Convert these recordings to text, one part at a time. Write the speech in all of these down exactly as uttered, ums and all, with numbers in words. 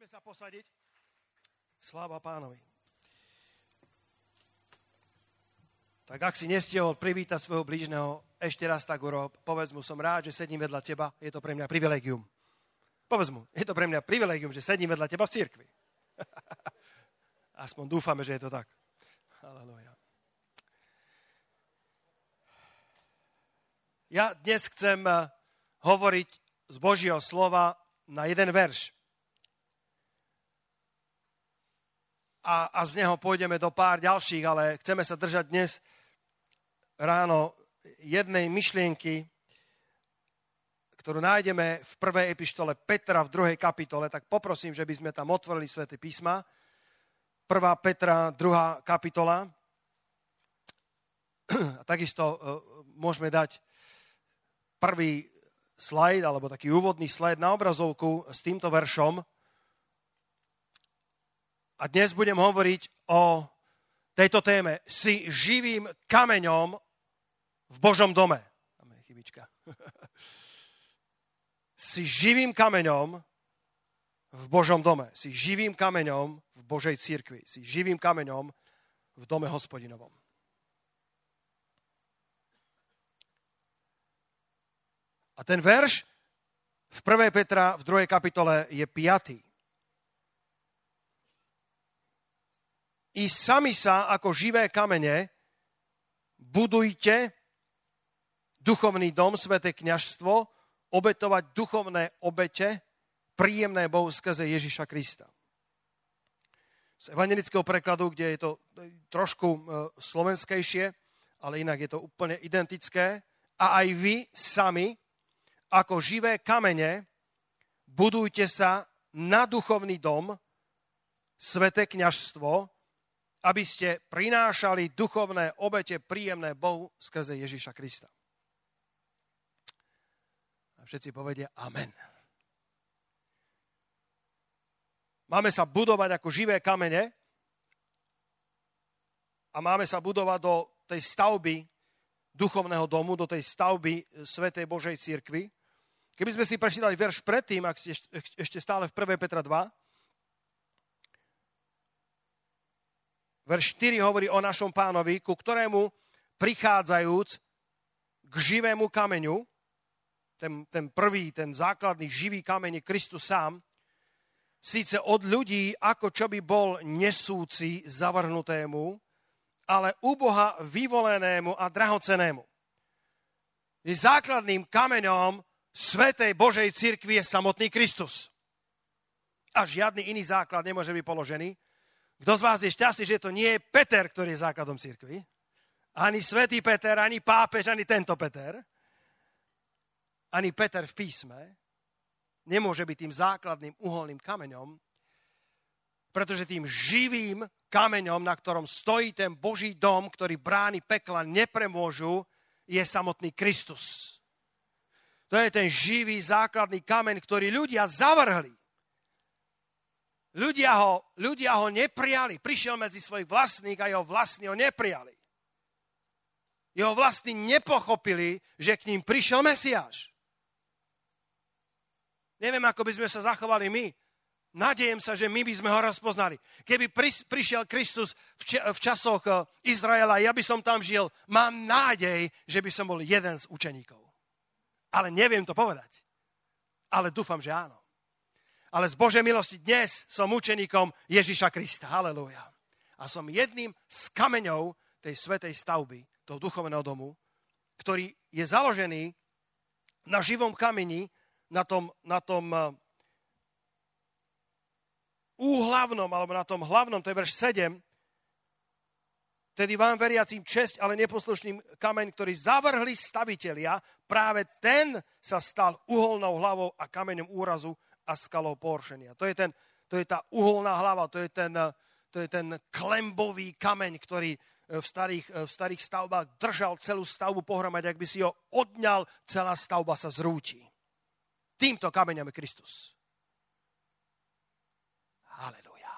Poďme sa posadiť. Sláva Pánovi. Tak ak si nestihol privítať svojho blížneho, ešte raz tak urob. Povedz mu, som rád, že sedím vedľa teba. Je to pre mňa privilegium. Povedz mu, je to pre mňa privilegium, že sedím vedľa teba v cirkvi. Aspoň dúfame, že je to tak. Halelujá. Ja dnes chcem hovoriť z Božieho slova na jeden verš. A, a z neho pôjdeme do pár ďalších, ale chceme sa držať dnes ráno jednej myšlienky, ktorú nájdeme v prvej epištole Petra v druhej kapitole, tak poprosím, že by sme tam otvorili Sväté písma. prvá Petra, druhá kapitola. A takisto môžeme dať prvý slajd, alebo taký úvodný slajd na obrazovku s týmto veršom. A dnes budem hovoriť o tejto téme. Si živým kameňom v Božom dome. Tam je chybička. Si živým kameňom v Božom dome. Si živým kameňom v Božej cirkvi. Si živým kameňom v dome Hospodinovom. A ten verš v prvej Petra v druhej kapitole je piatý. I sami sa ako živé kamene budujte duchovný dom, sväté kňazstvo, obetovať duchovné obete, príjemné Bohu skrze Ježiša Krista. Z evangelického prekladu, kde je to trošku slovenskejšie, ale inak je to úplne identické. A aj vy sami, ako živé kamene, budujte sa na duchovný dom, sväté kňazstvo, aby ste prinášali duchovné obete príjemné Bohu skrze Ježiša Krista. A všetci povedia amen. Máme sa budovať ako živé kamene a máme sa budovať do tej stavby duchovného domu, do tej stavby Svätej Božej cirkvi. Keby sme si prečítali verš predtým, ak ste ešte stále v prvej Petra dva, verš štyri hovorí o našom Pánovi, ku ktorému prichádzajúc k živému kameňu, ten, ten prvý, ten základný živý kameň je Kristus sám, síce od ľudí, ako čo by bol nesúci zavrhnutému, ale u Boha vyvolenému a drahocenému. Je základným kameňom Svätej Božej cirkvi je samotný Kristus. A žiadny iný základ nemôže byť položený. Kto z vás je šťastný, že to nie je Peter, ktorý je základom cirkvi? Ani svätý Peter, ani pápež, ani tento Peter. Ani Peter v písme nemôže byť tým základným uholným kameňom, pretože tým živým kameňom, na ktorom stojí ten Boží dom, ktorý brány pekla nepremôžu, je samotný Kristus. To je ten živý základný kameň, ktorý ľudia zavrhli. Ľudia ho, ľudia ho neprijali. Prišiel medzi svojich vlastných a jeho vlastní ho neprijali. Jeho vlastní nepochopili, že k ním prišiel Mesiáš. Neviem, ako by sme sa zachovali my. Nadejem sa, že my by sme ho rozpoznali. Keby prišiel Kristus v časoch Izraela, ja by som tam žil, mám nádej, že by som bol jeden z učeníkov. Ale neviem to povedať. Ale dúfam, že áno. Ale z Božej milosti dnes som učeníkom Ježiša Krista. Halelúja. A som jedným z kameňov tej svätej stavby, toho duchovného domu, ktorý je založený na živom kameni, na tom, na tom úhlavnom, alebo na tom hlavnom, to je verš sedem, tedy vám veriacím česť, ale neposlušným kameň, ktorý zavrhli stavitelia, práve ten sa stal uholnou hlavou a kameňom úrazu a skalou pohoršenia. To je, ten, to je tá uholná hlava, to je ten, to je ten klembový kameň, ktorý v starých, v starých stavbách držal celú stavbu pohromade. Ak by si ho odňal, celá stavba sa zrúti. Týmto kameňom je Kristus. Halelujá.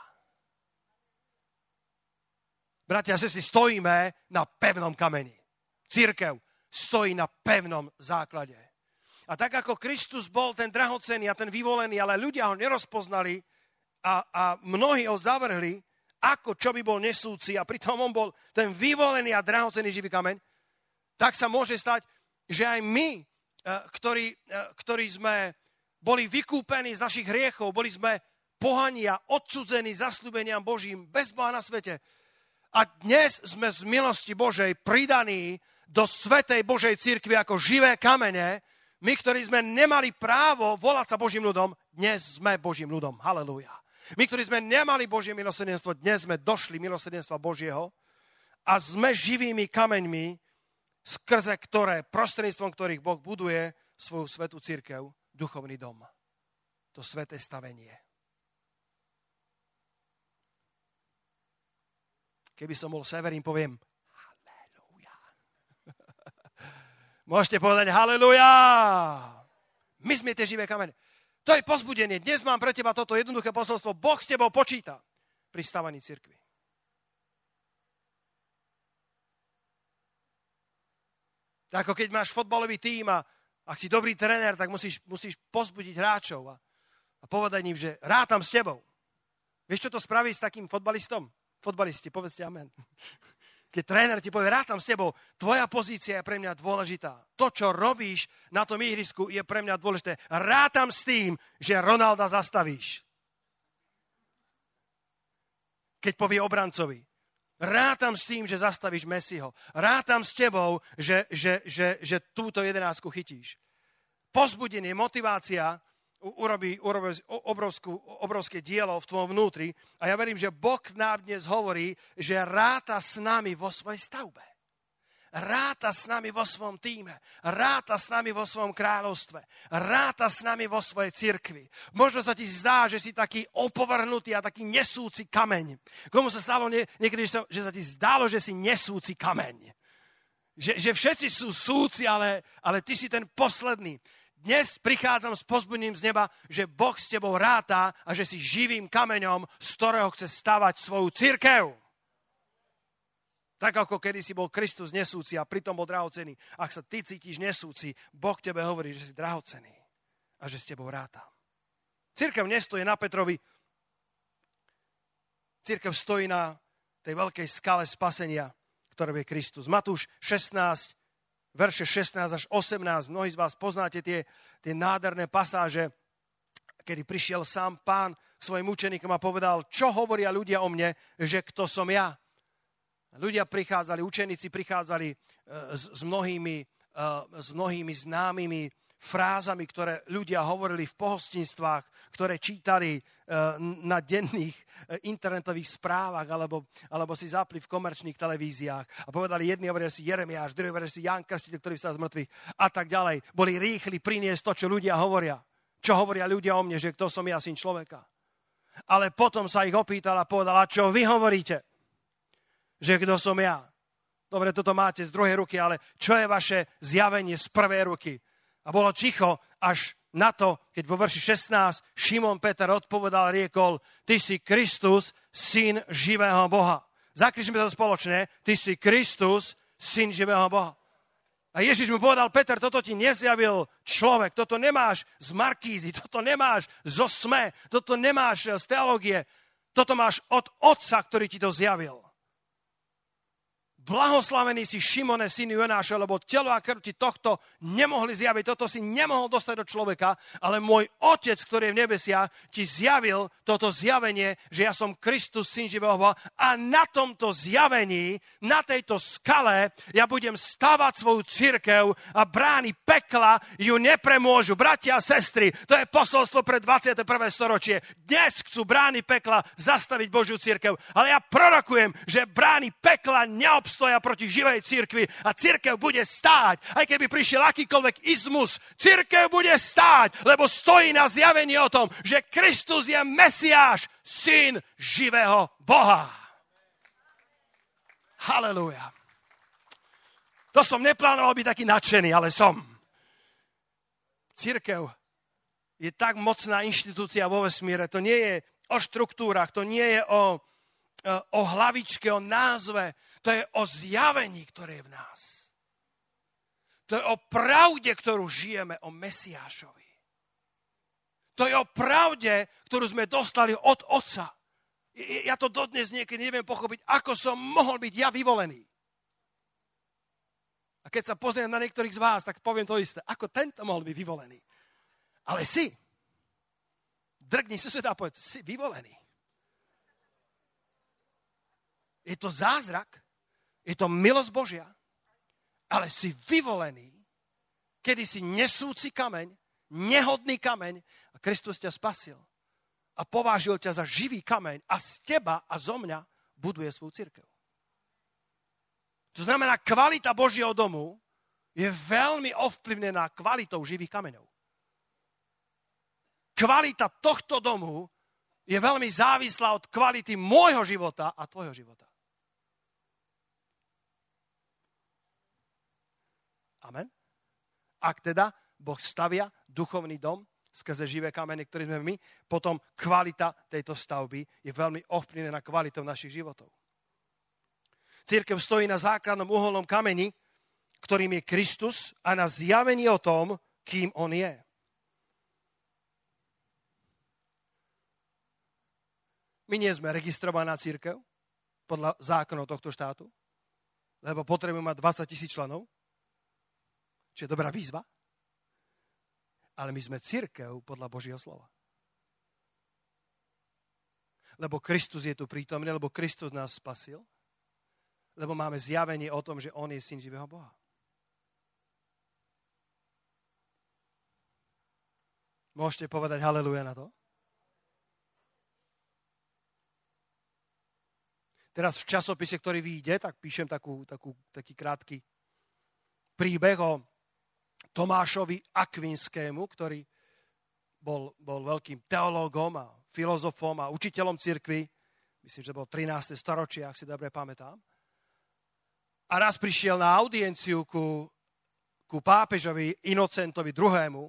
Bratia a sestry, stojíme na pevnom kameni. Cirkev stojí na pevnom základe. A tak ako Kristus bol ten drahocenný a ten vyvolený, ale ľudia ho nerozpoznali a, a mnohí ho zavrhli, ako čo by bol nesúci a pritom on bol ten vyvolený a drahocenný živý kameň, tak sa môže stať, že aj my, ktorí, ktorí sme boli vykúpení z našich hriechov, boli sme pohani a odsudzení zasľúbeniam Božím bez Boha na svete. A dnes sme z milosti Božej pridaní do svätej Božej cirkvi ako živé kamene. My, ktorí sme nemali právo volať sa Božím ľudom, dnes sme Božím ľudom. Halelúja. My, ktorí sme nemali Božie milosrdenstvo, dnes sme došli milosrdenstva Božieho a sme živými kameňmi, skrze ktoré, prostredníctvom ktorých Boh buduje svoju svätú cirkev, duchovný dom. To sväté stavenie. Keby som bol Severín, poviem halleluja. Môžete povedať halleluja. My sme tie živé kamene. To je povzbudenie. Dnes mám pre teba toto jednoduché posolstvo. Boh s tebou počíta pri stavaní cirkvi. Tak ako keď máš fotbalový tím a ak si dobrý tréner, tak musíš, musíš povzbudiť hráčov a, a povedať im, že rátam s tebou. Vieš, čo to spraví s takým fotbalistom? Fotbalisti, povedzte amen. Keď tréner ti povie, rátam s tebou, tvoja pozícia je pre mňa dôležitá. To, čo robíš na tom ihrisku, je pre mňa dôležité. Rátam s tým, že Ronalda zastavíš. Keď povie obrancovi, rátam s tým, že zastavíš Messiho. Rátam s tebou, že, že, že, že túto jedenáctku chytíš. Pozbudenie, motivácia urobí, urobí obrovskú, obrovské dielo v tvojom vnútri a ja verím, že Boh nám dnes hovorí, že ráta s nami vo svojej stavbe. Ráta s nami vo svojom tíme. Ráta s nami vo svojom kráľovstve. Ráta s nami vo svojej cirkvi. Možno sa ti zdá, že si taký opovrhnutý a taký nesúci kameň. Komu sa stalo nie, niekedy, že sa ti zdalo, že si nesúci kameň? Že, že všetci sú súci, ale, ale ty si ten posledný. Dnes prichádzam s povzbudením z neba, že Boh s tebou ráta a že si živým kameňom, z ktorého chce stavať svoju cirkev. Tak ako kedy si bol Kristus nesúci a pritom bol drahocenný. Ak sa ty cítiš nesúci, Boh tebe hovorí, že si drahocenný a že s tebou ráta. Cirkev nestojí na Petrovi. Cirkev stojí na tej veľkej skale spasenia, ktorou je Kristus. Matúš šestnásť, verše šestnásť až osemnásť. Mnohí z vás poznáte tie, tie nádherné pasáže, kedy prišiel sám Pán k svojim učeníkom a povedal, čo hovoria ľudia o mne, že kto som ja. Ľudia prichádzali, učeníci prichádzali s, s, mnohými, s mnohými známymi frázami, ktoré ľudia hovorili v pohostinstvách, ktoré čítali na denných internetových správach alebo, alebo si zapli v komerčných televíziách a povedali, jedni hovorili si Jeremiáš, druhý hovorili si Ján Krstiteľ, ktorý vstal z mŕtvych a tak ďalej. Boli rýchli priniesť to, čo ľudia hovoria. Čo hovoria ľudia o mne, že kto som ja, syn človeka. Ale potom sa ich opýtal a povedal, a čo vy hovoríte? Že kto som ja. Dobre, toto máte z druhej ruky, ale čo je vaše zjavenie z prvej ruky? A bolo ticho až na to, keď vo verši šestnásť Šimon Peter odpovedal, riekol, ty si Kristus, syn živého Boha. Zakričme to spoločne, ty si Kristus, syn živého Boha. A Ježiš mu povedal, Peter, toto ti nezjavil človek, toto nemáš z Markízy, toto nemáš zo es em e, toto nemáš z teológie, toto máš od Otca, ktorý ti to zjavil. Blahoslavený si Šimone, syn Jonáša, lebo telo a krv ti tohto nemohli zjaviť, toto si nemohol dostať do človeka, ale môj Otec, ktorý je v nebesiach, ti zjavil toto zjavenie, že ja som Kristus, syn živého Boha a na tomto zjavení, na tejto skale ja budem stavať svoju cirkev a brány pekla ju nepremôžu. Bratia a sestry, to je posolstvo pre dvadsiate prvé storočie. Dnes chcú brány pekla zastaviť Božiu cirkev, ale ja prorokujem, že brány pekla neobstojí stoja proti živej cirkvi a cirkev bude stáť. Aj keby prišiel akýkoľvek izmus, cirkev bude stáť, lebo stojí na zjavení o tom, že Kristus je Mesiáš, syn živého Boha. Halelúja. To som neplánoval byť taký nadšený, ale som. Cirkev je tak mocná inštitúcia vo vesmíre. To nie je o štruktúrach, to nie je o, o hlavičke, o názve. To je o zjavení, ktoré je v nás. To je o pravde, ktorú žijeme, o Mesiášovi. To je o pravde, ktorú sme dostali od Otca. Ja to dodnes niekedy neviem pochopiť, ako som mohol byť ja vyvolený. A keď sa pozriem na niektorých z vás, tak poviem to isté. Ako tento mohol byť vyvolený? Ale si. Drgni suseda a povedz, si vyvolený. Je to zázrak, je to milosť Božia, ale si vyvolený, kedy si nesúci kameň, nehodný kameň a Kristus ťa spasil a povážil ťa za živý kameň a z teba a zo mňa buduje svoju cirkev. To znamená, kvalita Božieho domu je veľmi ovplyvnená kvalitou živých kameňov. Kvalita tohto domu je veľmi závislá od kvality môjho života a tvojho života. Amen. Ak teda Boh stavia duchovný dom skrze živé kamene, ktorý sme my, potom kvalita tejto stavby je veľmi ovplyvnená kvalitou našich životov. Cirkev stojí na základnom uholnom kameni, ktorým je Kristus a na zjavení o tom, kým on je. My nie sme registrovaná cirkev podľa zákonov tohto štátu, lebo potrebujeme mať dvadsať tisíc členov, čo je dobrá výzva. Ale my sme cirkev podľa Božieho slova. Lebo Kristus je tu prítomný, lebo Kristus nás spasil, lebo máme zjavenie o tom, že on je syn živého Boha. Môžete povedať haleluja na to? Teraz v časopise, ktorý vyjde, tak píšem takú, takú, taký krátky príbeh o Tomášovi Akvinskému, ktorý bol, bol veľkým teológom a filozofom a učiteľom cirkvi. Myslím, že bol trináste storočie, ak si dobre pamätám. A raz prišiel na audienciu ku, ku pápežovi Inocentovi druhému.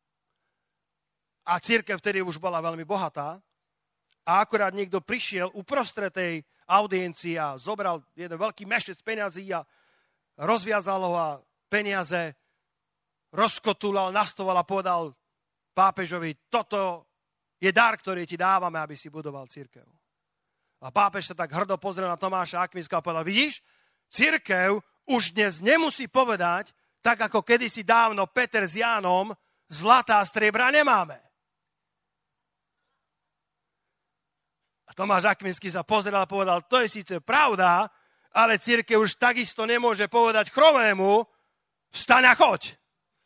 A cirkev vtedy už bola veľmi bohatá. A akurát niekto prišiel uprostred tej audiencii a zobral jeden veľký mešec peňazí a rozviazal ho a peniaze rozkotúlal, nastoval a povedal pápežovi, toto je dar, ktorý ti dávame, aby si budoval cirkev. A pápež sa tak hrdo pozrel na Tomáša Akvinského a povedal, vidíš, cirkev už dnes nemusí povedať, tak ako kedysi dávno Peter s Jánom, zlatá a striebra nemáme. A Tomáš Akvinský sa pozrel a povedal, to je síce pravda, ale cirkev už takisto nemôže povedať chromému, vstaň a choď.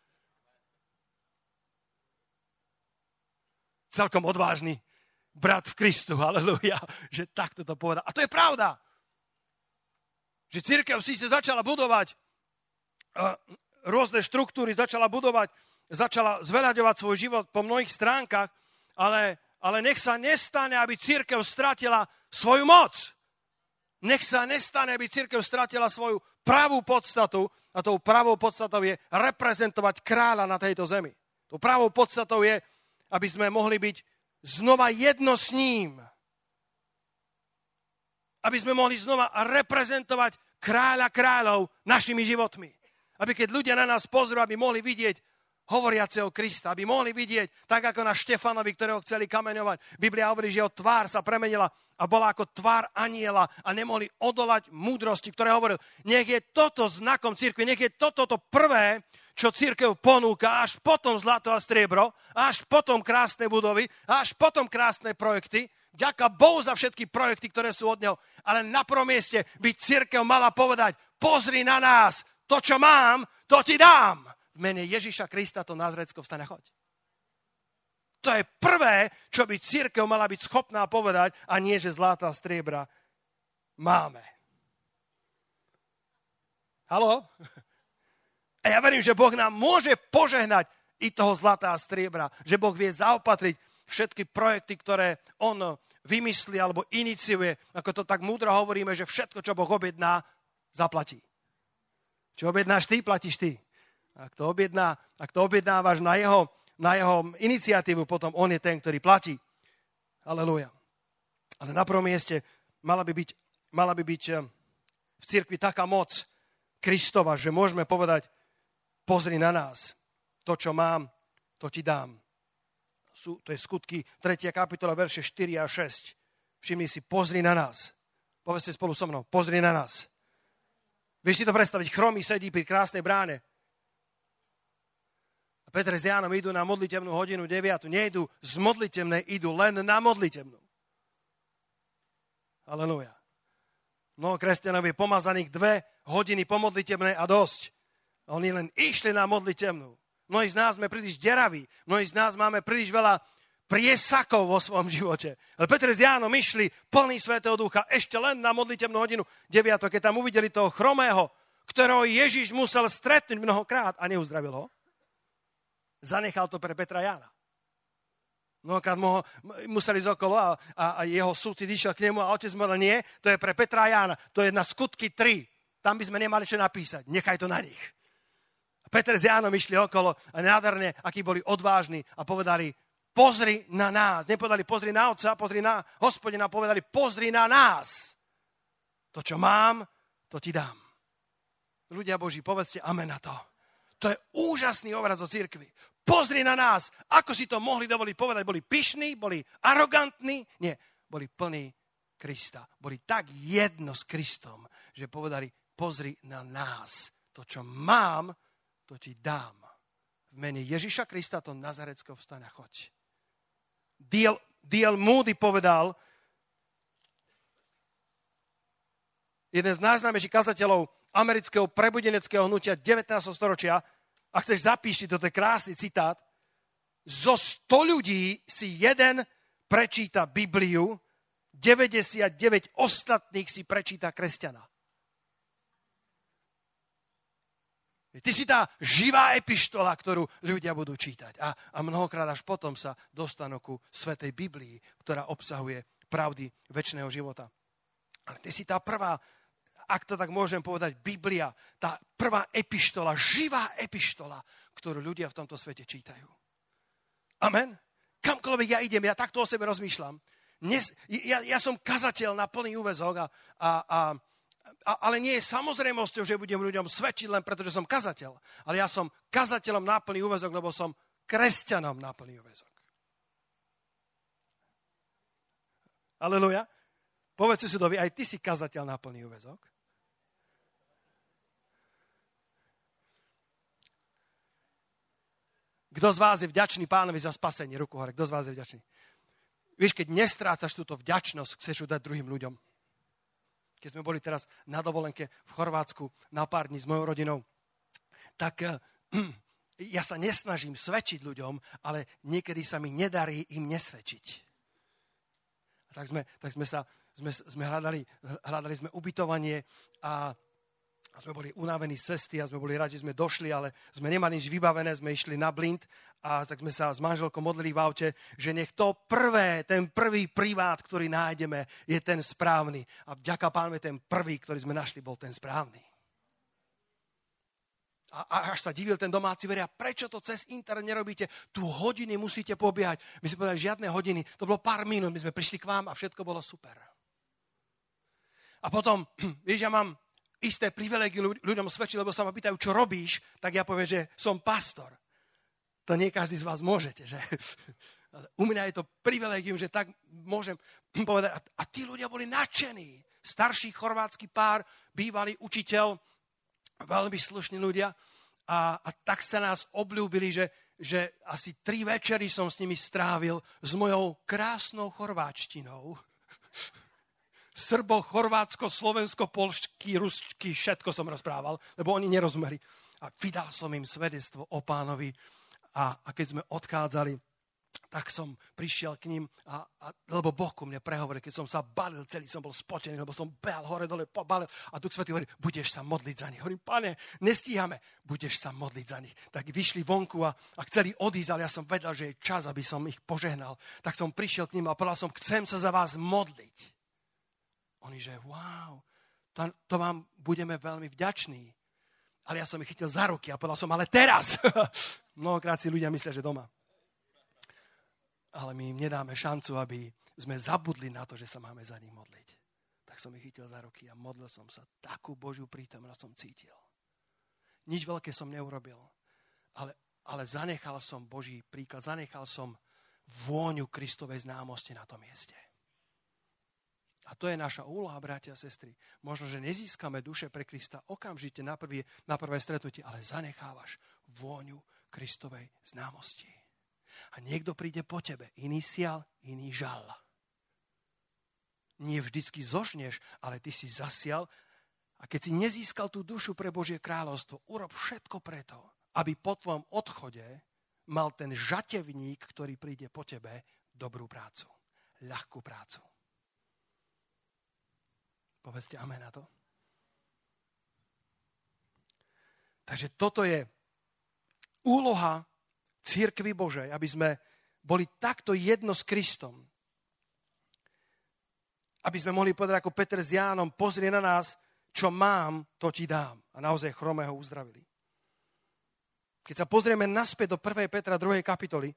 Celkom odvážny brat v Kristu, haleluja, že takto to povedal. A to je pravda. Že cirkev síce začala budovať uh, rôzne štruktúry, začala budovať, začala zveľaďovať svoj život po mnohých stránkach, ale, ale nech sa nestane, aby cirkev stratila svoju moc. Nech sa nestane, aby cirkev stratila svoju pravú podstatu a tou pravou podstatou je reprezentovať kráľa na tejto zemi. Tou pravou podstatou je, aby sme mohli byť znova jedno s ním. Aby sme mohli znova reprezentovať kráľa kráľov našimi životmi. Aby keď ľudia na nás pozrú, aby mohli vidieť hovoriaceho Krista, aby mohli vidieť, tak ako na Štefanovi, ktorého chceli kameňovať. Biblia hovorí, že jeho tvár sa premenila a bola ako tvár anjela a nemohli odolať múdrosti, ktoré hovoril, nech je toto znakom cirkvi, nech je toto to prvé, čo cirkev ponúka, až potom zlato a striebro, až potom krásne budovy, až potom krásne projekty. Ďaká Bohu za všetky projekty, ktoré sú od neho. Ale na prvom mieste by cirkev mala povedať, pozri na nás, to, čo mám, to ti dám. V mene Ježiša Krista to Nazrécko vstane, choď. To je prvé, čo by cirkev mala byť schopná povedať, a nie, že zlata a striebra máme. Haló? A ja verím, že Boh nám môže požehnať i toho zlata a striebra. Že Boh vie zaopatriť všetky projekty, ktoré on vymyslí alebo iniciuje. Ako to tak múdro hovoríme, že všetko, čo Boh objedná, zaplatí. Čo objednáš ty, platíš ty. Ak to, objedná, ak to objednávaš na jeho, na jeho iniciatívu, potom on je ten, ktorý platí. Halelúja. Ale na prvom mieste mala by byť, mala by byť v cirkvi taká moc Kristova, že môžeme povedať, pozri na nás, to, čo mám, to ti dám. sú, to je Skutky, tretia kapitola, verše štyri a šesť. Všimni si, pozri na nás. Povedzte spolu so mnou, pozri na nás. Vieš si to predstaviť, chromý sedí pri krásnej bráne. A Peter s Jánom idú na modlitebnú hodinu deviatu. Nejdu z modlitebnej, idú len na modlitebnú. Halelúja. Mnoho kresťanov je pomazaných dve hodiny po modlitebnej a dosť. A oni len išli na modlitebnú. Mnohí z nás sme príliš deraví. Mnohí z nás máme príliš veľa priesakov vo svojom živote. Ale Peter s Jánom išli plný Svätého Ducha ešte len na modlitebnú hodinu deviatu, keď tam uvideli toho chromého, ktorého Ježiš musel stretnúť mnohokrát a neuzdravil ho. Zanechal to pre Petra Jána. Mnohokrát mo, museli ísť okolo a, a, a jeho súcit išiel k nemu a otec mu povedal, nie, to je pre Petra Jána, to je na Skutky tri. Tam by sme nemali čo napísať, nechaj to na nich. A Peter s Jánom išli okolo a nádherne, akí boli odvážni a povedali, pozri na nás. Nepovedali, pozri na Otca, pozri na Hospodina, povedali, pozri na nás. To, čo mám, to ti dám. Ľudia Boží, povedzte amen na to. To je úžasný obraz o cirkvi. Pozri na nás, ako si to mohli dovoliť povedať. Boli pyšní, boli arogantní. Nie, boli plní Krista. Boli tak jedno s Kristom, že povedali, pozri na nás. To, čo mám, to ti dám. V mene Ježiša Krista to Nazareckého vstane a choď. D L Moody povedal, jeden z najznámejších kazateľov amerického prebudeneckého hnutia devätnásteho storočia, a chceš zapíšiť, toto je krásny citát, zo sto ľudí si jeden prečíta Bibliu, deväťdesiatdeväť ostatných si prečíta kresťana. Ty si tá živá epištola, ktorú ľudia budú čítať. A, a mnohokrát až potom sa dostanú ku Svätej Biblii, ktorá obsahuje pravdy večného života. Ale ty si tá prvá, ak to tak môžem povedať, Biblia, tá prvá epištola, živá epištola, ktorú ľudia v tomto svete čítajú. Amen. Kamkoľvek ja idem, ja takto o sebe rozmýšľam. Dnes, ja, ja som kazateľ na plný úväzok, a, a, a, a, ale nie je samozrejmosťou, že budem ľuďom svedčiť len preto, že som kazateľ. Ale ja som kazateľom na plný úväzok, lebo som kresťanom na plný úväzok. Aleluja. Povedz si, aj ty si kazateľ na plný úväzok. Kto z vás je vďačný Pánovi za spasenie? Ruku hore. Kto z vás je vďačný? Vieš, keď nestrácaš túto vďačnosť, chceš ju dať druhým ľuďom. Keď sme boli teraz na dovolenke v Chorvátsku na pár dní s mojou rodinou, tak uh, ja sa nesnažím svedčiť ľuďom, ale niekedy sa mi nedarí im nesvedčiť. A tak sme, tak sme sa sme, sme hľadali, hľadali sme ubytovanie a A sme boli unavení z cesty a sme boli radi, že sme došli, ale sme nemali nič vybavené, sme išli na blind a tak sme sa s manželkou modlili v aute, že nech to prvé, ten prvý privát, ktorý nájdeme, je ten správny. A vďaka Pánovi ten prvý, ktorý sme našli, bol ten správny. A, a až sa divil ten domáci, veria, prečo to cez internet nerobíte? Tu hodiny musíte pobiehať. My sme povedali, žiadne hodiny, to bolo pár minút, my sme prišli k vám a všetko bolo super. A potom, vieš, ja mám isté privilégium ľuďom svedčiť, lebo sa ma pýtajú, čo robíš, tak ja poviem, že som pastor. To nie každý z vás môžete, že? U mňa je to privilégium, že tak môžem povedať. A tí ľudia boli nadšení. Starší chorvátsky pár, bývalý učiteľ, veľmi slušní ľudia. A, a tak sa nás obľúbili, že, že asi tri večery som s nimi strávil s mojou krásnou chorváčtinou. Srbo, Chorvátsko, Slovensko, polšky, rusky, všetko som rozprával, lebo oni nerozumeli. A vydal som im svedectvo o Pánovi a, a keď sme odchádzali, tak som prišiel k ním, a, a, lebo Boh ku mne prehovoril, keď som sa balil, celý som bol spotený, lebo som behal hore, dole, balil a Duch Svätý hovorí, budeš sa modliť za nich. Hovorím, Pane, nestíhame, budeš sa modliť za nich. Tak vyšli vonku a, a chceli odísť, ale ja som vedel, že je čas, aby som ich požehnal. Tak som prišiel k ním a povedal som, chcem sa za vás modliť. Oni, že wow, to, to vám budeme veľmi vďační. Ale ja som ich chytil za ruky a povedal som, ale teraz. Mnohokrát si ľudia myslia, že doma. Ale my im nedáme šancu, aby sme zabudli na to, že sa máme za nich modliť. Tak som ich chytil za ruky a modlil som sa. Takú Božiu prítomnosť som cítil. Nič veľké som neurobil. Ale, ale zanechal som Boží príklad. Zanechal som vôňu Kristovej známosti na tom mieste. A to je naša úloha, bratia a sestry. Možno, že nezískame duše pre Krista okamžite na, prvý, na prvé stretnutie, ale zanechávaš vôňu Kristovej známosti. A niekto príde po tebe, iný sial, iný žal. Nie vždycky zožneš, ale ty si zasial. A keď si nezískal tú dušu pre Božie kráľovstvo, urob všetko preto, aby po tvojom odchode mal ten žatevník, ktorý príde po tebe, dobrú prácu, ľahkú prácu. Povedzte amen na to. Takže toto je úloha cirkvi Božej, aby sme boli takto jedno s Kristom. Aby sme mohli povedať ako Peter s Jánom, pozri na nás, čo mám, to ti dám. A naozaj chromého uzdravili. Keď sa pozrieme naspäť do prvej Petra druhej kapitoly,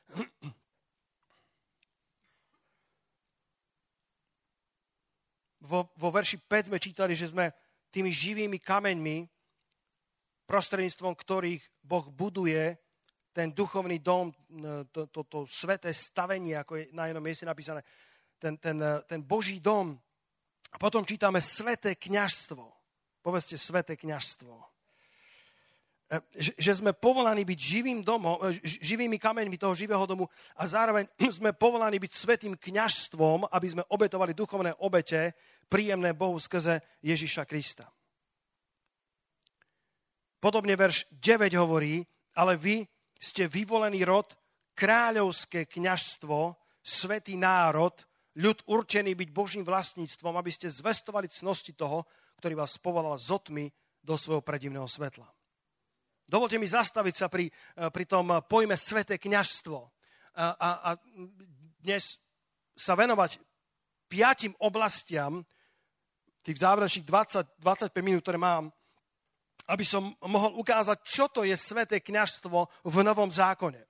vo, vo verši päť sme čítali, že sme tými živými kameňmi, prostredníctvom ktorých Boh buduje ten duchovný dom, to, to, to sveté stavenie, ako je na jednom mieste napísané, ten, ten, ten Boží dom. A potom čítame sveté kňazstvo. Povedzte sveté kňazstvo. Že, že sme povolaní byť živým domom, živými kameňmi toho živého domu a zároveň sme povolaní byť svätým kňazstvom, aby sme obetovali duchovné obete, príjemné Bohu skrze Ježiša Krista. Podobne verš deväť hovorí, ale vy ste vyvolený rod, kráľovské kňazstvo, svätý národ, ľud určený byť Božím vlastníctvom, aby ste zvestovali cnosti toho, ktorý vás povolal z otmy do svojho predivného svetla. Dovolte mi zastaviť sa pri, pri tom pojme sväté kňazstvo a, a, a dnes sa venovať piatim oblastiam, tých záverečných dvadsať až dvadsaťpäť minút, ktoré mám, aby som mohol ukázať, čo to je sväté kňazstvo v Novom zákone.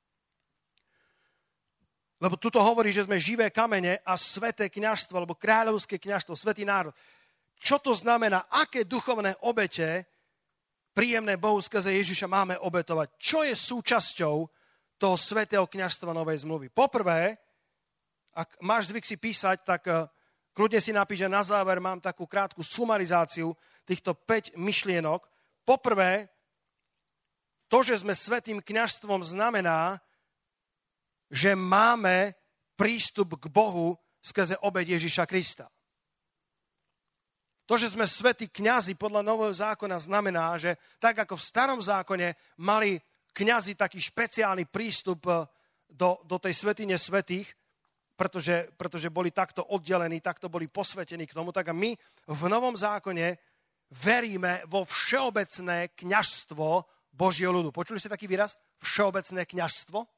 Lebo tuto hovorí, že sme živé kamene a sväté kňazstvo, alebo kráľovské kňazstvo, svätý národ. Čo to znamená? Aké duchovné obete príjemné Bohu skrze Ježiša máme obetovať? Čo je súčasťou toho svätého kňazstva Novej zmluvy? Poprvé, ak máš zvyk si písať, tak kľudne si napíš, že na záver mám takú krátku sumarizáciu týchto päť myšlienok. Poprvé, to, že sme svätým kňazstvom, znamená, že máme prístup k Bohu skrze obeť Ježiša Krista. To, že sme svätí kňazi podľa Nového zákona, znamená, že tak ako v starom zákone mali kňazi taký špeciálny prístup do, do tej svätyne svätých, pretože, pretože boli takto oddelení, takto boli posvetení k tomu, tak a my v Novom zákone veríme vo všeobecné kňazstvo Božieho ľudu. Počuli ste taký výraz? Všeobecné kňazstvo?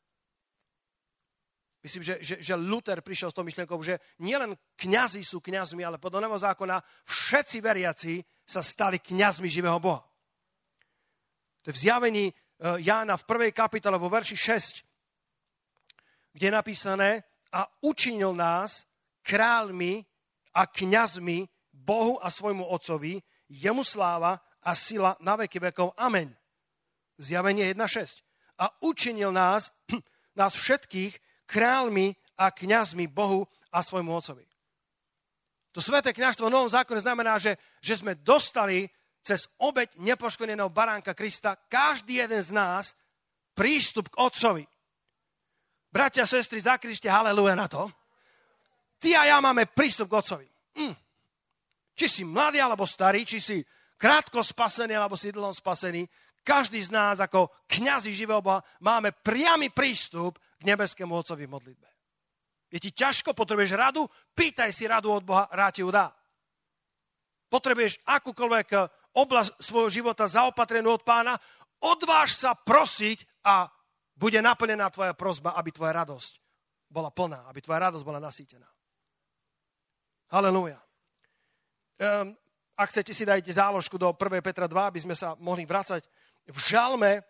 Myslím, že, že, že Luther prišiel s tou myšlienkou, že nielen kňazi sú kňazmi, ale podľa Nového zákona všetci veriaci sa stali kňazmi živého Boha. To je v zjavení Jána v prvej kapitole vo verši šesť, kde je napísané: a učinil nás kráľmi a kňazmi Bohu a svojmu Otcovi, jemu sláva a sila na veky vekov. Amen. Zjavenie jedna šesť. A učinil nás, nás všetkých kráľmi a kňazmi Bohu a svojmu Otcovi. To sväté kňazstvo v Novom zákone znamená, že, že sme dostali cez obeť nepoškvrneného baránka Krista, každý jeden z nás, prístup k Otcovi. Bratia a sestry, zakričte haleluja na to. Ty a ja máme prístup k Otcovi. Hm. Či si mladý alebo starý, či si krátko spasený alebo si dlho spasený, každý z nás ako kňazi živého Boha máme priamy prístup k nebeskému Otcovi v modlitbe. Je ti ťažko, potrebuješ radu? Pýtaj si radu od Boha, rád ti ju dá. Potrebuješ akúkoľvek oblasť svojho života zaopatrenú od Pána, odváž sa prosiť a bude naplnená tvoja prosba, aby tvoja radosť bola plná, aby tvoja radosť bola nasýtená. Halelúja. Um, ak chcete, si dajte záložku do prvej Petra dva, aby sme sa mohli vracať v žalme.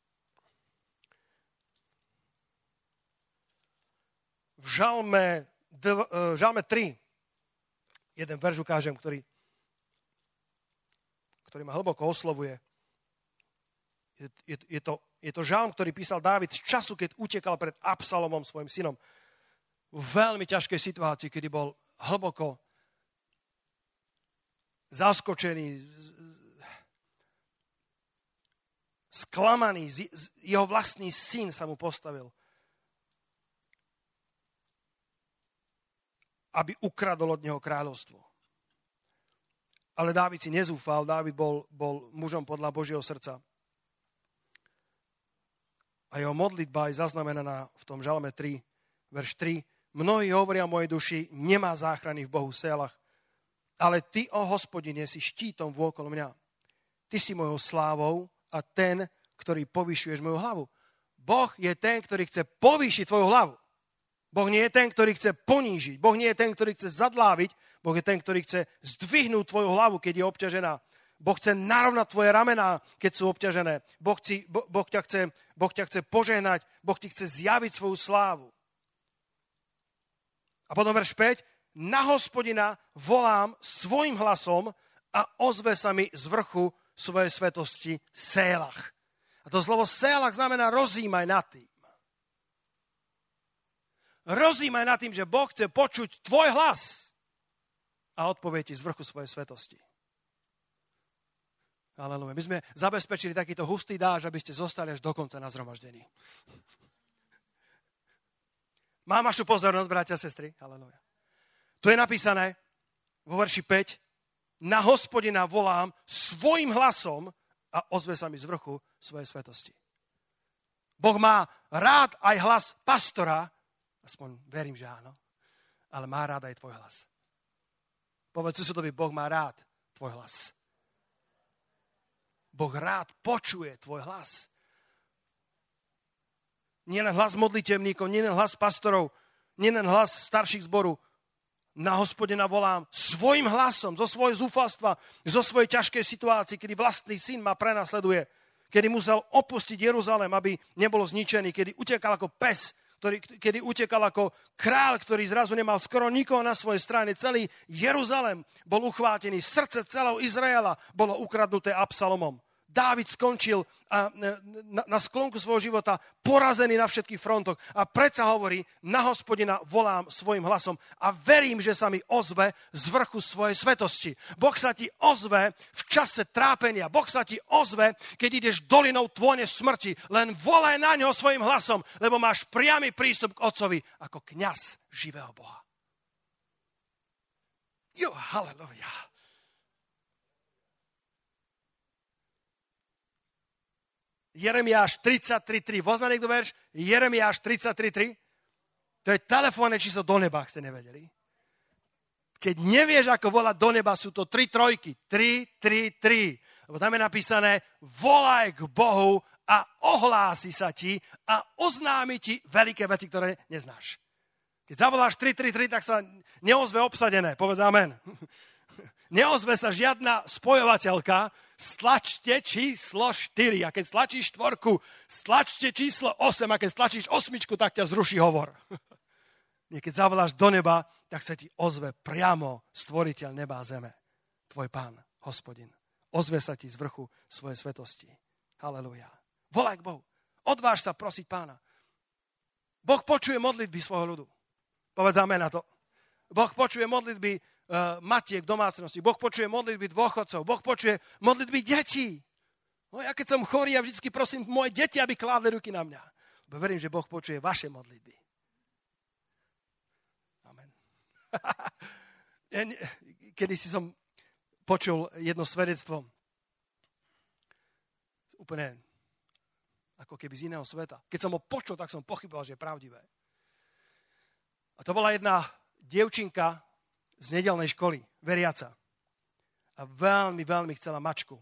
V žalme, dv, uh, žalme tri. Jeden verš ukážem, ktorý, ktorý ma hlboko oslovuje. Je, je, je to Je to žalm, ktorý písal Dávid z času, keď utekal pred Absalomom, svojim synom. V veľmi ťažkej situácii, kedy bol hlboko zaskočený, sklamaný. Jeho vlastný syn sa mu postavil, aby ukradol od neho kráľovstvo. Ale Dávid si nezúfal, Dávid bol, bol mužom podľa Božieho srdca. A jeho modlitba je zaznamenaná v tom žalme tri, verš tri. Mnohí hovoria o mojej duši, nemá záchrany v Bohu Sélach, ale ty, o Hospodine, si štítom vôkol mňa. Ty si mojou slávou a ten, ktorý povyšuješ moju hlavu. Boh je ten, ktorý chce povýšiť tvoju hlavu. Boh nie je ten, ktorý chce ponížiť. Boh nie je ten, ktorý chce zadláviť. Boh je ten, ktorý chce zdvihnúť tvoju hlavu, keď je obťažená. Boh chce narovnať tvoje ramená, keď sú obťažené. Boh, chci, boh, boh, ťa chce, boh ťa chce požehnať. Boh ti chce zjaviť svoju slávu. A potom verš päť. Na Hospodina volám svojim hlasom a ozve sa mi z vrchu svojej svetosti Sélach. A to slovo Sélach znamená rozímaj nad tým. Rozímaj nad tým, že Boh chce počuť tvoj hlas a odpovie ti z vrchu svojej svetosti. Aleluja. My sme zabezpečili takýto hustý dáž, aby ste zostali až do konca na zhromaždení. Mám vašu pozornosť, bratia a sestry? Aleluja. Tu je napísané vo verši päť. Na Hospodina volám svojim hlasom a ozve sa mi z vrchu svojej svetosti. Boh má rád aj hlas pastora, aspoň verím, že áno, ale má rád aj tvoj hlas. Povedz susedovi, Boh má rád tvoj hlas. Boh rád počuje tvoj hlas. Nielen hlas modlitevníkov, nielen hlas pastorov, nielen hlas starších zboru. Na Hospodina volám svojim hlasom, zo svojho zúfalstva, zo svojej ťažkej situácii, kedy vlastný syn ma prenasleduje, kedy musel opustiť Jeruzalém, aby nebol zničený, kedy utekal ako pes, ktorý, kedy utekal ako kráľ, ktorý zrazu nemal skoro nikoho na svojej strane. Celý Jeruzalém bol uchvátený, srdce celého Izraela bolo ukradnuté Absalomom. Dávid skončil a na, na sklonku svojho života porazený na všetkých frontoch a predsa hovorí, na Hospodina volám svojim hlasom a verím, že sa mi ozve z vrchu svojej svetosti. Boh sa ti ozve v čase trápenia, Boh sa ti ozve, keď ideš dolinou tvone smrti, len volaj na ňo svojim hlasom, lebo máš priamy prístup k Otcovi ako kňaz živého Boha. Jo, haleluja. Jeremiáš tridsaťtri tri. Pozná niekto verš? Jeremiáš tridsaťtri tri. To je telefónne číslo do neba, ak ste nevedeli. Keď nevieš, ako volať do neba, sú to tri trojky. tri, tri, tri. Lebo tam je napísané, volaj k Bohu a ohlási sa ti a oznámi ti veľké veci, ktoré neznáš. Keď zavoláš tri, tri, tri, tak sa neozve obsadené. Povedz amen. Neozve sa žiadna spojovateľka, stlačte číslo štyri. A keď stlačíš štvorku, stlačte číslo osem. A keď stlačíš osmičku, tak ťa zruší hovor. Keď zavoláš do neba, tak sa ti ozve priamo stvoriteľ neba a zeme. Tvoj pán, Hospodin. Ozve sa ti z vrchu svojej svetosti. Halelujá. Volaj k Bohu. Odváž sa prosiť pána. Boh počuje modlitby svojho ľudu. Povedz amen na to. Boh počuje modlitby uh, matiek v domácnosti. Boh počuje modlitby dôchodcov. Boh počuje modlitby detí. No ja keď som chorý, ja vždycky prosím moje deti, aby kládli ruky na mňa. Lebo verím, že Boh počuje vaše modlitby. Amen. Kedy si som počul jedno svedectvo úplne ako keby z iného sveta. Keď som ho počul, tak som pochyboval, že je pravdivé. A to bola jedna dievčinka z nedelnej školy, veriaca. A veľmi, veľmi chcela mačku.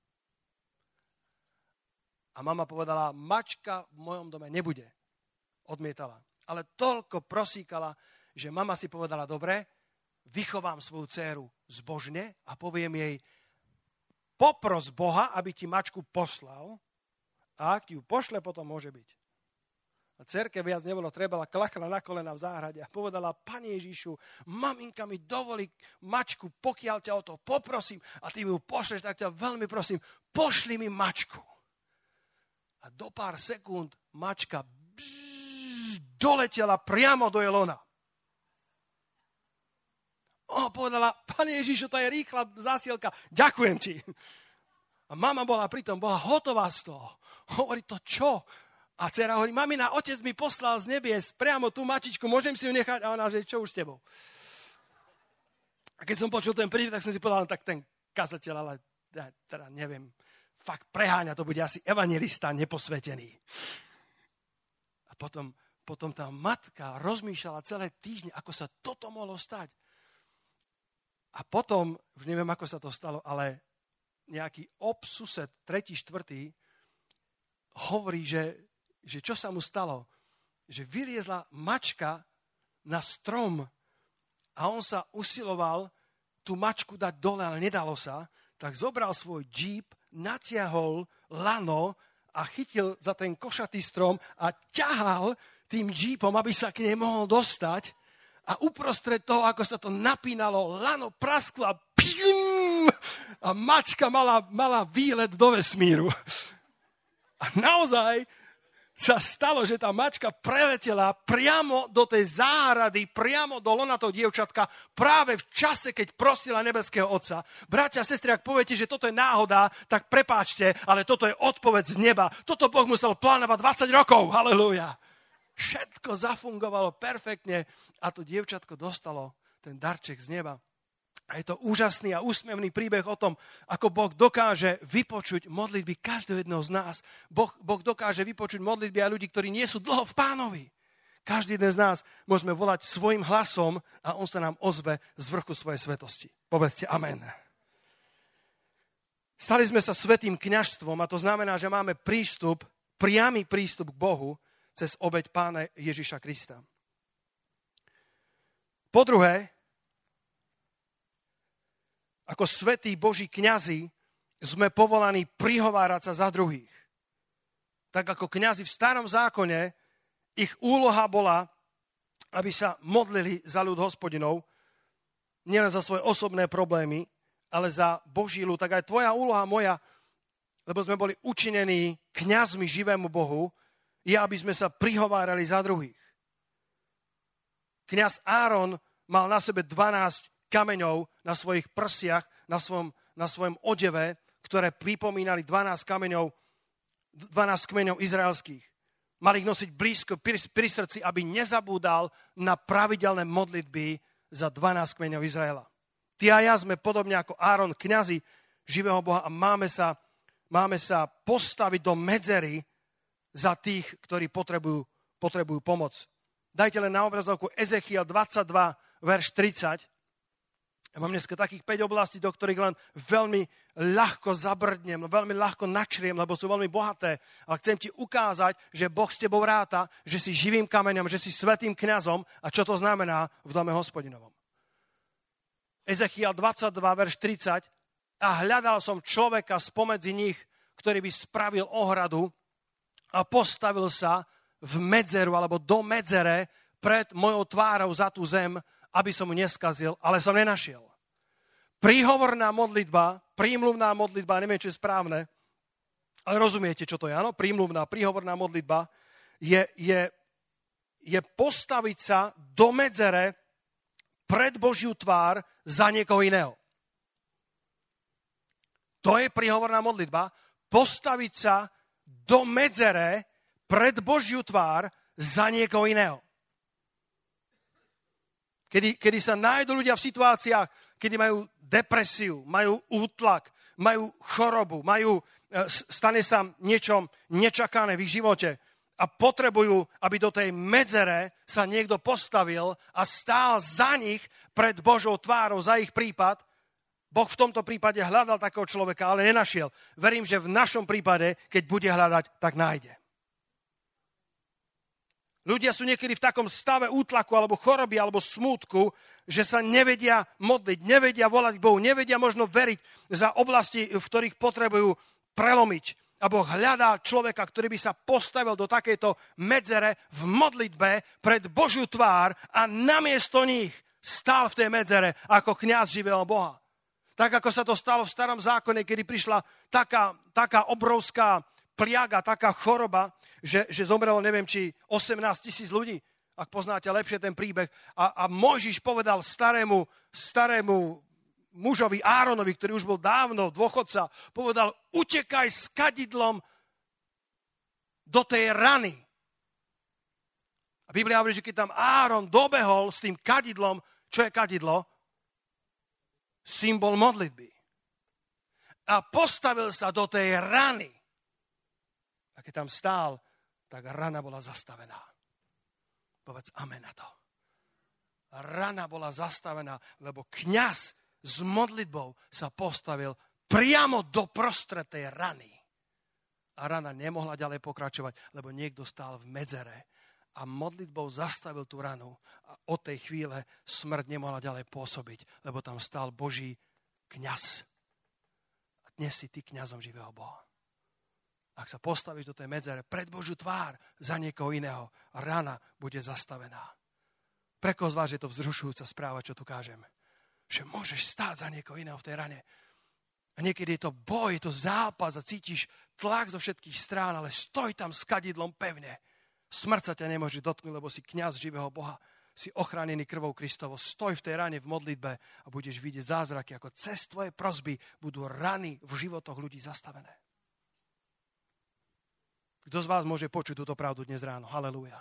A mama povedala, mačka v mojom dome nebude. Odmietala. Ale toľko prosíkala, že mama si povedala, dobre, vychovám svoju dcéru zbožne a poviem jej, popros Boha, aby ti mačku poslal a ak ti ju pošle, potom môže byť. A dcerke viac nebolo treba, klakla na kolena v záhrade a povedala, Pane Ježišu, maminka mi dovolí mačku, pokiaľ ťa o to poprosím a ty mi ju pošleš, tak ťa veľmi prosím, pošli mi mačku. A a do pár sekúnd mačka bzz, doletela priamo do jej lona. O, povedala, Pane Ježišu, to je rýchla zásielka, ďakujem ti. A mama bola pritom, bola hotová z toho. Hovorí, to čo? A dcera hovorí, mamina, otec mi poslal z nebies priamo tú mačičku, môžem si ju nechať? A ona, že čo už s tebou? A keď som počul ten príbeh, tak som si povedal, tak ten kazateľ, ale ja, teda neviem, fakt preháňa, to bude asi evangelista neposvetený. A potom, potom tá matka rozmýšľala celé týždne, ako sa toto mohlo stať. A potom, už neviem, ako sa to stalo, ale nejaký obsused, tretí, štvrtý, hovorí, že, že čo sa mu stalo. Že vyliezla mačka na strom a on sa usiloval tú mačku dať dole, ale nedalo sa, tak zobral svoj džíp, natiahol lano a chytil za ten košatý strom a ťahal tým džípom, aby sa k nej mohol dostať. A uprostred toho, ako sa to napínalo, lano prasklo a pim, a mačka mala, mala výlet do vesmíru. A naozaj sa stalo, že tá mačka preletela priamo do tej záhrady, priamo do lona toho dievčatka, práve v čase, keď prosila nebeského Otca. Bratia a sestry, ak poviete, že toto je náhoda, tak prepáčte, ale toto je odpoveď z neba. Toto Boh musel plánovať dvadsať rokov. Halelúja. Všetko zafungovalo perfektne a to dievčatko dostalo ten darček z neba. A je to úžasný a úsmevný príbeh o tom, ako Boh dokáže vypočuť modlitby každého jedného z nás. Boh, boh dokáže vypočuť modlitby aj ľudí, ktorí nie sú dlho v Pánovi. Každý jeden z nás môžeme volať svojim hlasom a on sa nám ozve z vrchu svojej svetosti. Povedzte amen. Stali sme sa svätým kňazstvom a to znamená, že máme prístup, priamy prístup k Bohu cez obeť Pána Ježiša Krista. Po druhé, ako svätí Boží kňazi sme povolaní prihovárať sa za druhých. Tak ako kňazi v starom zákone, ich úloha bola, aby sa modlili za ľud Hospodinov, nielen za svoje osobné problémy, ale za Boží ľud. Tak aj tvoja úloha, moja, lebo sme boli učinení kňazmi živému Bohu, je, aby sme sa prihovárali za druhých. Kňaz Áron mal na sebe dvanásť kameňov na svojich prsiach, na svojom, na svojom odeve, ktoré pripomínali dvanásť kameňov, dvanásť kmeňov izraelských. Mal ich nosiť blízko pri, pri srdci, aby nezabúdal na pravidelné modlitby za dvanásť kmeňov Izraela. Ty a ja sme podobne ako Áron, kňazi živého Boha a máme sa, máme sa postaviť do medzery za tých, ktorí potrebujú, potrebujú pomoc. Dajte len na obrazovku Ezechiel dvadsaťdva, verš tridsať. Ja mám dneska takých päť oblastí, do ktorých len veľmi ľahko zabrdnem, veľmi ľahko načriem, lebo sú veľmi bohaté. Ale chcem ti ukázať, že Boh s tebou ráta, že si živým kameňom, že si svätým kňazom a čo to znamená v dome Hospodinovom. Ezechiel dvadsaťdva, verš tridsať. A hľadal som človeka spomedzi nich, ktorý by spravil ohradu a postavil sa v medzeru alebo do medzere pred mojou tvárou za tú zem, aby som mu neskazil, ale som nenašiel. Príhovorná modlitba, prímluvná modlitba, neviem, čo je správne, ale rozumiete, čo to je, áno? Prímluvná, príhovorná modlitba je, je, je postaviť sa do medzere pred Božiu tvár za niekoho iného. To je príhovorná modlitba, postaviť sa do medzere pred Božiu tvár za niekoho iného. Kedy, kedy sa nájdú ľudia v situáciách, kedy majú depresiu, majú útlak, majú chorobu, majú, stane sa niečo nečakané v ich živote a potrebujú, aby do tej medzere sa niekto postavil a stál za nich pred Božou tvárou, za ich prípad. Boh v tomto prípade hľadal takého človeka, ale nenašiel. Verím, že v našom prípade, keď bude hľadať, tak nájde. Ľudia sú niekedy v takom stave útlaku alebo choroby alebo smútku, že sa nevedia modliť, nevedia volať Bohu, nevedia možno veriť za oblasti, v ktorých potrebujú prelomiť. A Boh hľadá človeka, ktorý by sa postavil do takejto medzere v modlitbe pred Božiu tvár a namiesto nich stál v tej medzere ako kňaz živého Boha. Tak ako sa to stalo v starom zákone, kedy prišla taká, taká obrovská pliaga, taká choroba, že, že zomrelo, neviem, či osemnásť tisíc ľudí, ak poznáte lepšie ten príbeh. A, a Mojžiš povedal starému, starému mužovi Áronovi, ktorý už bol dávno dôchodca, povedal, utekaj s kadidlom do tej rany. A Biblia hovorí, že keď tam Áron dobehol s tým kadidlom, čo je kadidlo? Symbol modlitby. A postavil sa do tej rany. A keď tam stál, tak rana bola zastavená. Povedz amen na to. Rana bola zastavená, lebo kňaz s modlitbou sa postavil priamo do prostred tej rany. A rana nemohla ďalej pokračovať, lebo niekto stál v medzere a modlitbou zastavil tú ranu. A od tej chvíle smrť nemohla ďalej pôsobiť, lebo tam stál Boží kňaz. A dnes si ty kňazom živého Boha. Ak sa postavíš do tej medzere pred Božiu tvár za niekoho iného, rana bude zastavená. Pre koho z vás je to vzrušujúca správa, čo tu kážem? Že môžeš stáť za niekoho iného v tej rane. A niekedy je to boj, je to zápas a cítiš tlak zo všetkých strán, ale stoj tam s kadidlom pevne. Smrť sa ťa nemôže dotknúť, lebo si kňaz živého Boha. Si ochránený krvou Kristovo. Stoj v tej rane v modlitbe a budeš vidieť zázraky, ako cez tvoje prosby budú rany v životoch ľudí zastavené. Kto z vás môže počuť túto pravdu dnes ráno? Halelúja.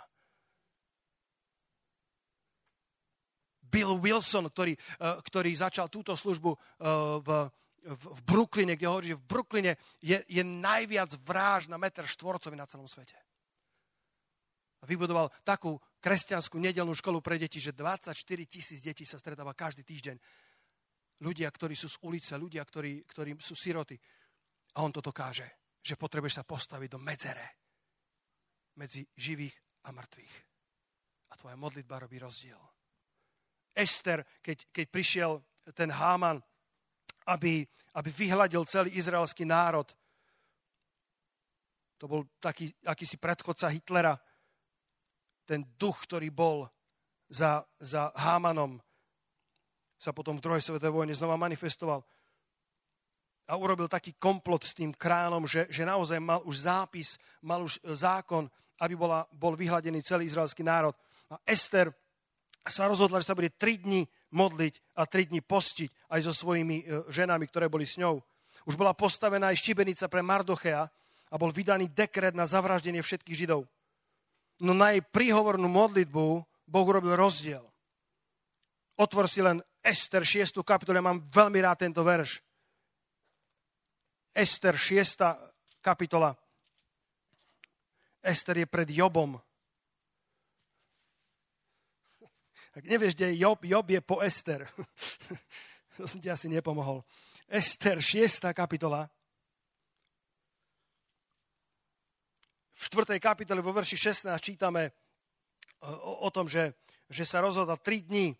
Bill Wilson, ktorý, ktorý začal túto službu v, v, v Brooklyne, kde hovorí, že v Brooklyne je, je najviac vražd na meter štvorcový na celom svete. A vybudoval takú kresťanskú nedeľnú školu pre deti, že dvadsaťštyri tisíc detí sa stretáva každý týždeň. Ľudia, ktorí sú z ulice, ľudia, ktorí, ktorí sú siroty. A on to dokáže, že potrebuješ sa postaviť do medzere medzi živých a mŕtvych. A tvoja modlitba robí rozdiel. Ester, keď, keď prišiel ten Háman, aby, aby vyhľadil celý izraelský národ, to bol taký akýsi predchodca Hitlera, ten duch, ktorý bol za, za Hámanom, sa potom v druhej svetovej vojne znova manifestoval. A urobil taký komplot s tým kráľom, že, že naozaj mal už zápis, mal už zákon, aby bola, bol vyhladený celý izraelský národ. A Ester sa rozhodla, že sa bude tri dni modliť a tri dni postiť aj so svojimi ženami, ktoré boli s ňou. Už bola postavená aj šibenica pre Mardochea a bol vydaný dekret na zavraždenie všetkých Židov. No na jej príhovornú modlitbu Boh urobil rozdiel. Otvor si len Ester šiestej kapitolu, ja mám veľmi rád tento verš. Ester šiesta kapitola. Ester je pred Jobom. Ak nevieš, kde je Job, Job je po Ester. To som ti asi nepomohol. Ester šiesta kapitola. V štvrtej kapitole vo verši šestnásť čítame o, o tom, že, že sa rozhodol tri dni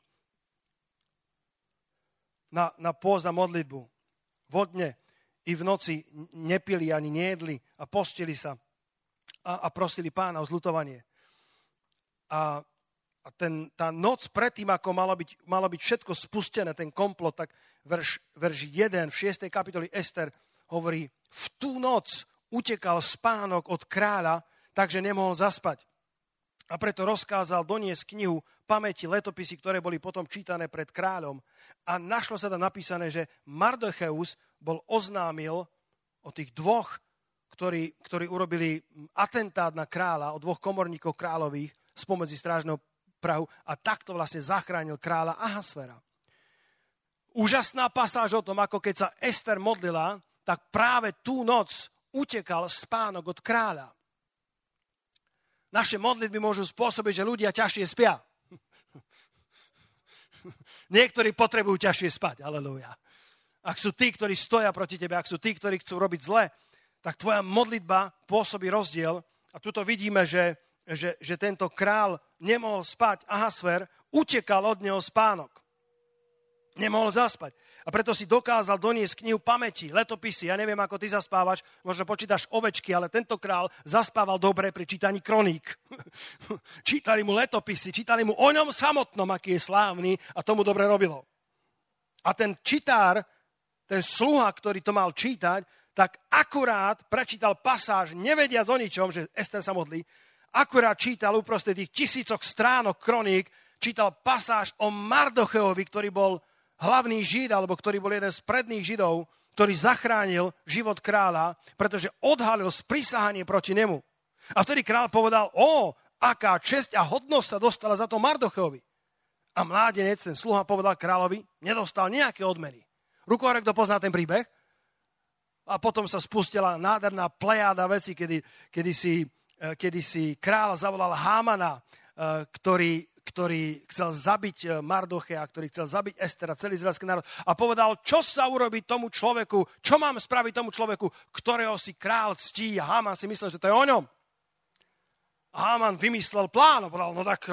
na, na pôst, na modlitbu. Vodne i v noci nepili ani nejedli a postili sa a, a prosili Pána o zľutovanie. A, a ten, tá noc predtým, ako malo byť, malo byť všetko spustené, ten komplot, tak verš, verš jeden v šiestej kapitoli Ester hovorí, v tú noc utekal spánok od kráľa, takže nemohol zaspať. A preto rozkázal doniesť knihu pamäti, letopisy, ktoré boli potom čítané pred kráľom. A našlo sa tam napísané, že Mardocheus bol oznámil o tých dvoch, ktorí, ktorí urobili atentát na kráľa, o dvoch komorníkov kráľových spomedzi strážneho prahu a takto vlastne zachránil kráľa Ahasvera. Úžasná pasáž o tom, ako keď sa Ester modlila, tak práve tú noc utekal spánok od kráľa. Naše modlitby môžu spôsobiť, že ľudia ťažšie spia. Niektorí potrebujú ťažšie spať, aleluja. Ak sú tí, ktorí stoja proti tebe, ak sú tí, ktorí chcú robiť zle, tak tvoja modlitba pôsobí rozdiel. A tuto vidíme, že, že, že tento král nemohol spať. Ahasver utekal od neho spánok. Nemohol zaspať. A preto si dokázal doniesť knihu pamäti, letopisy. Ja neviem, ako ty zaspávaš, možno počítaš ovečky, ale tento král zaspával dobre pri čítaní kroník. Čítali mu letopisy, čítali mu o ňom samotnom, aký je slávny a tomu dobre robilo. A ten čitár, ten sluha, ktorý to mal čítať, tak akurát prečítal pasáž, nevediac o ničom, že Ester sa modlí, akurát čítal uprostred tých tisícok stránok kroník, čítal pasáž o Mardocheovi, ktorý bol hlavný Žid, alebo ktorý bol jeden z predných Židov, ktorý zachránil život kráľa, pretože odhalil sprisahanie proti nemu. A vtedy kráľ povedal, o, aká česť a hodnosť sa dostala za to Mardocheovi. A mládenec, ten sluha, povedal kráľovi, nedostal nejaké odmeny. Ruku hore, kto pozná ten príbeh? A potom sa spustila nádherná plejáda veci, kedy, kedy, si, kedy si kráľ zavolal Hámana, ktorý, ktorý chcel zabiť Mardochea, ktorý chcel zabiť Ester a celý izraelský národ. A povedal, čo sa urobí tomu človeku, čo mám spraviť tomu človeku, ktorého si kráľ ctí. A Háman si myslel, že to je o ňom. A Háman vymyslel plán a povedal, no tak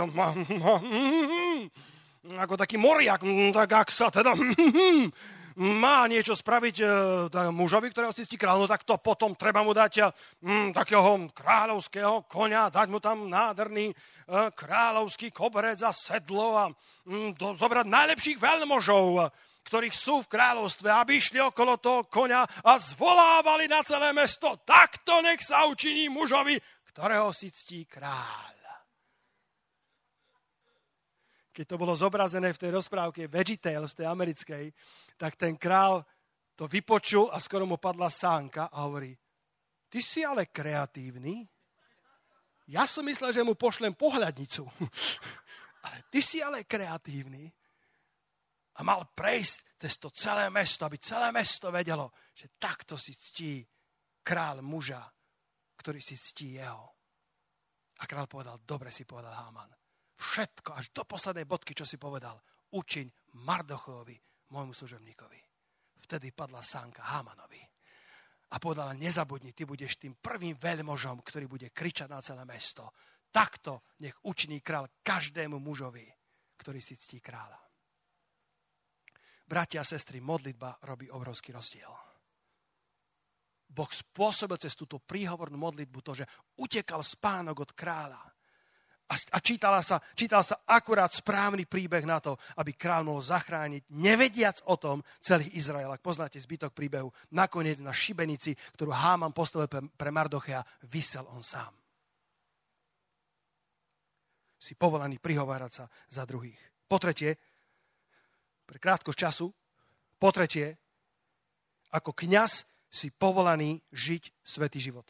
ako taký moriak, tak ak sa teda má niečo spraviť mužovi, ktorého si ctí kráľ, no tak to potom treba mu dať mm, takého kráľovského koňa, dať mu tam nádherný uh, kráľovský koberec a sedlo a mm, do, zobrať najlepších veľmožov, ktorých sú v kráľovstve, aby išli okolo toho koňa a zvolávali na celé mesto, takto nech sa učiní mužovi, ktorého si ctí kráľ. Keď to bolo zobrazené v tej rozprávke VeggieTales, tej americkej, tak ten král to vypočul a skoro mu padla sánka a hovorí, ty si ale kreatívny. Ja som myslel, že mu pošlem pohľadnicu. Ale ty si ale kreatívny. A mal prejsť cez to celé mesto, aby celé mesto vedelo, že takto si ctí kráľ muža, ktorý si ctí jeho. A kráľ povedal, dobre si povedal Háman. Všetko, až do poslednej bodky, čo si povedal, učiň Mardocheovi, môjmu služobníkovi. Vtedy padla sánka Hámanovi. A povedala, nezabudni, ty budeš tým prvým veľmožom, ktorý bude kričať na celé mesto. Takto nech učiní kráľ každému mužovi, ktorý si ctí kráľa. Bratia a sestry, modlitba robí obrovský rozdiel. Boh spôsobil cez túto príhovornú modlitbu to, že utekal spánok od kráľa. A čítala sa, čítal sa akurát správny príbeh na to, aby kráľ mohol zachrániť, nevediac o tom celý Izrael. Ak poznáte zbytok príbehu, nakoniec na šibenici, ktorú Háman postavil pre Mardochea, visel on sám. Si povolaný prihovárať sa za druhých. Po tretie, pre krátkosť času, po tretie, ako kňaz si povolaný žiť svätý život.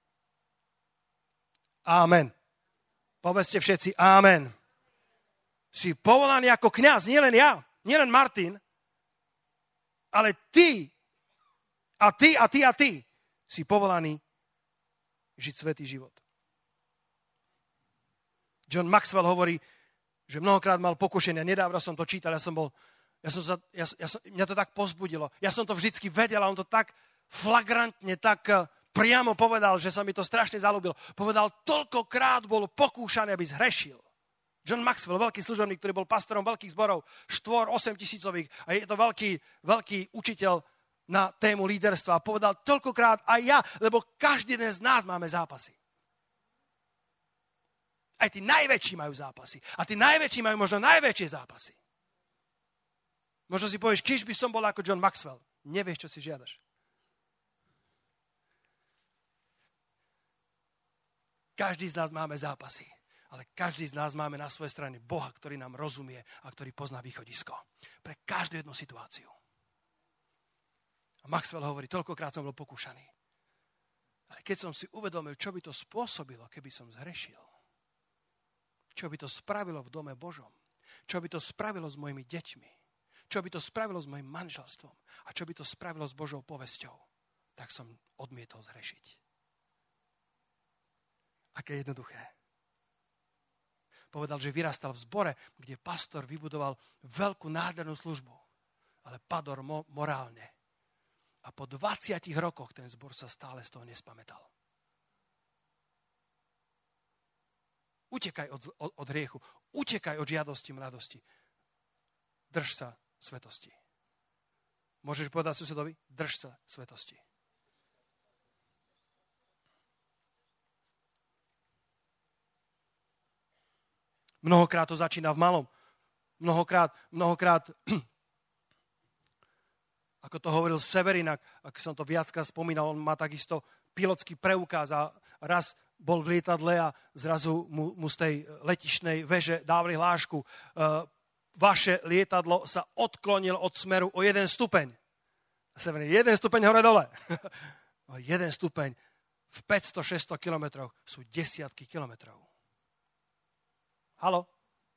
Amen. Povedzte všetci amen. Si povolaný ako kňaz, nielen ja, nielen Martin, ale ty a ty a ty a ty si povolaný žiť svätý život. John Maxwell hovorí, že mnohokrát mal pokušenia. Nedávno som to čítal, ja som bol, ja som sa, ja, ja som, mňa to tak povzbudilo. Ja som to vždycky vedel, a on to tak flagrantne, tak priamo povedal, že sa mi to strašne zalúbilo. Povedal, toľkokrát bol pokúšaný, aby zhrešil. John Maxwell, veľký služobník, ktorý bol pastorom veľkých zborov, štvor, osem tisícových, a je to veľký, veľký učiteľ na tému líderstva. Povedal, toľkokrát aj ja, lebo každý jeden z nás máme zápasy. Aj tí najväčší majú zápasy. A tí najväčší majú možno najväčšie zápasy. Možno si povieš, kýž by som bol ako John Maxwell. Nevieš, čo si žiadaš. Každý z nás máme zápasy, ale každý z nás máme na svojej strane Boha, ktorý nám rozumie a ktorý pozná východisko. Pre každú jednu situáciu. A Maxwell hovorí, toľkokrát som bol pokúšaný. Ale keď som si uvedomil, čo by to spôsobilo, keby som zhrešil, čo by to spravilo v dome Božom, čo by to spravilo s mojimi deťmi, čo by to spravilo s mojim manželstvom a čo by to spravilo s Božou povesťou, tak som odmietol zhrešiť. Aké jednoduché. Povedal, že vyrastal v zbore, kde pastor vybudoval veľkú nádhernú službu, ale padol mo- morálne. A po dvadsiatich rokoch ten zbor sa stále z toho nespamätal. Utekaj od, od, od hriechu, utekaj od žiadosti, mladosti. Drž sa svetosti. Môžeš povedať susedovi? Drž sa svetosti. Mnohokrát to začína v malom. Mnohokrát, mnohokrát Ako to hovoril Severin, ak som to viackrát spomínal, on má takisto pilotský preukaz a raz bol v lietadle a zrazu mu, mu z tej letišnej veže dávali hlášku. E, vaše lietadlo sa odklonilo od smeru o jeden stupeň. A Severin, jeden stupeň hore-dole. jeden stupeň v päťsto šesťsto kilometroch sú desiatky kilometrov. Haló?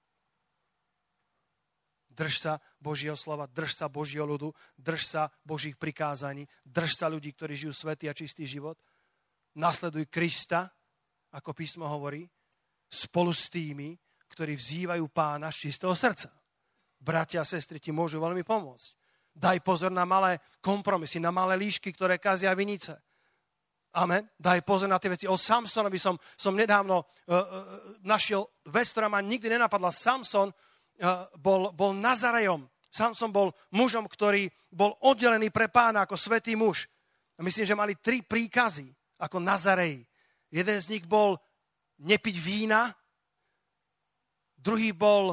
Drž sa Božieho slova, drž sa Božieho ľudu, drž sa Božích prikázaní, drž sa ľudí, ktorí žijú svätý a čistý život. Nasleduj Krista, ako písmo hovorí, spolu s tými, ktorí vzývajú Pána z čistého srdca. Bratia a sestry ti môžu veľmi pomôcť. Daj pozor na malé kompromisy, na malé líšky, ktoré kazia vinice. Amen. Daj pozor na tie veci. O Samsonovi som, som nedávno uh, uh, našiel vec, ktorá ma nikdy nenapadla. Samson uh, bol, bol Nazarejom. Samson bol mužom, ktorý bol oddelený pre Pána ako svätý muž. A myslím, že mali tri príkazy ako Nazarej. Jeden z nich bol nepiť vína, druhý bol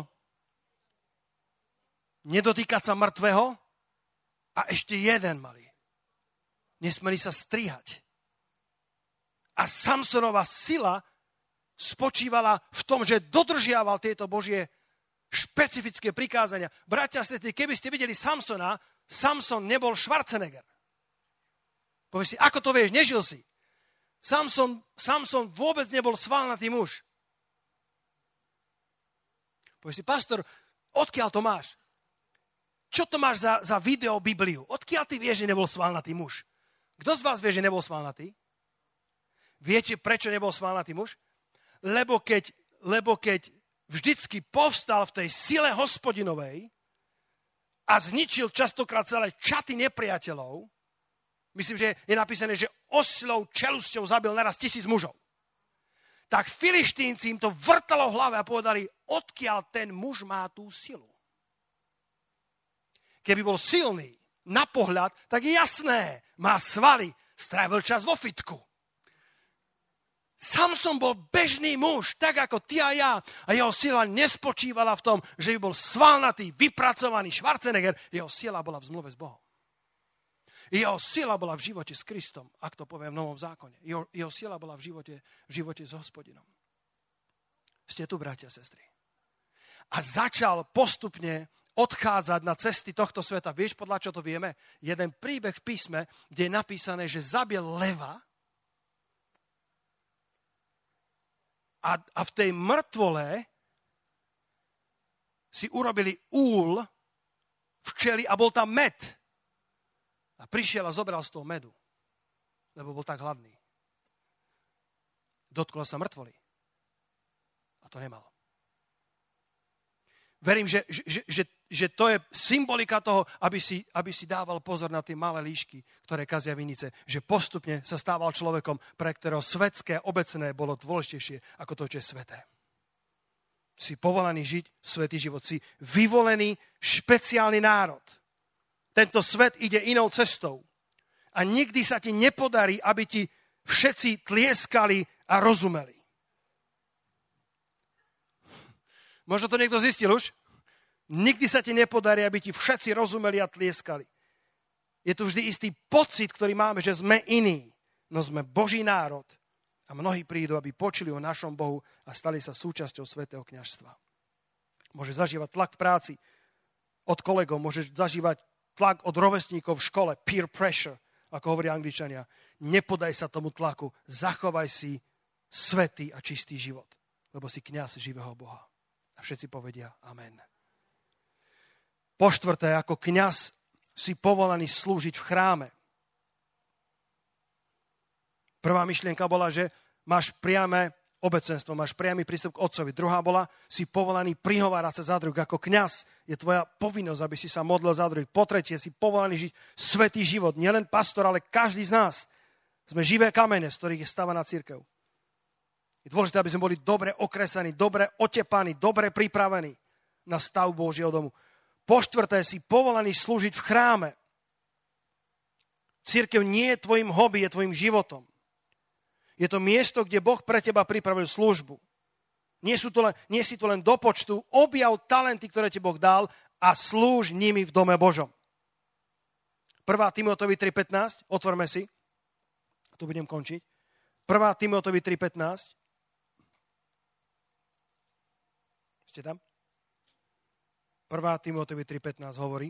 nedotýkať sa mŕtvého a ešte jeden mali. Nesmeli sa strihať. A Samsonova sila spočívala v tom, že dodržiaval tieto Božie špecifické prikázania. Bratia a sestry, keby ste videli Samsona, Samson nebol Schwarzenegger. Povieš si, ako to vieš, nežil si. Samson, Samson vôbec nebol svalnatý muž. Povieš si, pastor, odkiaľ to máš? Čo to máš za, za video Bibliu? Odkiaľ ty vieš, že nebol svalnatý muž? Kto z vás vie, že nebol svalnatý? Viete, prečo nebol svalnatý muž? Lebo keď, lebo keď vždycky povstal v tej sile Hospodinovej a zničil častokrát celé čaty nepriateľov, myslím, že je napísané, že oslou čelusťou zabil naraz tisíc mužov. Tak Filištínci im to vrtalo v hlave a povedali, odkiaľ ten muž má tú silu. Keby bol silný na pohľad, tak je jasné, má svaly, strávil čas vo fitku. Samson bol bežný muž, tak ako ty a ja. A jeho sila nespočívala v tom, že by bol svalnatý, vypracovaný Schwarzenegger. Jeho sila bola v zmluve s Bohom. Jeho sila bola v živote s Kristom, ak to poviem v Novom zákone. Jeho, jeho sila bola v živote, v živote s Hospodinom. Ste tu, bratia a sestry. A začal postupne odchádzať na cesty tohto sveta. Vieš, podľa čo to vieme? Jeden príbeh v písme, kde je napísané, že zabil leva a, a v tej mŕtvole si urobili úl včeli a bol tam med. A prišiel a zobral z toho medu, lebo bol tak hladný. Dotklo sa mŕtvoly. A to nemal. Verím, že, že, že, že to je symbolika toho, aby si, aby si dával pozor na tie malé líšky, ktoré kazia vinice. Že postupne sa stával človekom, pre ktorého svetské obecné bolo dôležitejšie ako to, čo je sveté. Si povolaný žiť svätý život. Si vyvolený špeciálny národ. Tento svet ide inou cestou. A nikdy sa ti nepodarí, aby ti všetci tlieskali a rozumeli. Možno to niekto zistil už? Nikdy sa ti nepodarí, aby ti všetci rozumeli a tlieskali. Je tu vždy istý pocit, ktorý máme, že sme iní. No sme Boží národ. A mnohí prídu, aby počuli o našom Bohu a stali sa súčasťou svätého kňazstva. Môže zažívať tlak v práci od kolegov, môže zažívať tlak od rovesníkov v škole, peer pressure, ako hovoria Angličania. Nepodaj sa tomu tlaku, zachovaj si svätý a čistý život, lebo si kňaz živého Boha. A všetci povedia amen. Po štvrté, ako kňaz si povolaný slúžiť v chráme. Prvá myšlienka bola, že máš priame obecenstvo, máš priamy prístup k Otcovi. Druhá bola, si povolaný prihovárať sa za druhých. Ako kňaz je tvoja povinnosť, aby si sa modlil za druhých. Po tretie, si povolaný žiť svätý život. Nielen pastor, ale každý z nás. Sme živé kamene, z ktorých je stavaná cirkev. Je dôležité, aby sme boli dobre okresaní, dobre otepaní, dobre pripravení na stavbu Božieho domu. Po štvrté, si povolaný slúžiť v chráme. Cirkev nie je tvojim hobby, je tvojim životom. Je to miesto, kde Boh pre teba pripravil službu. Nie, sú to len, nie si to len do počtu, objav talenty, ktoré ti Boh dal a slúž nimi v dome Božom. prvá Timoteovi tri pätnásť, otvorme si. Tu budem končiť. prvá Timoteovi tri pätnásť. Ste tam? prvá Timoteovi tri pätnásť hovorí.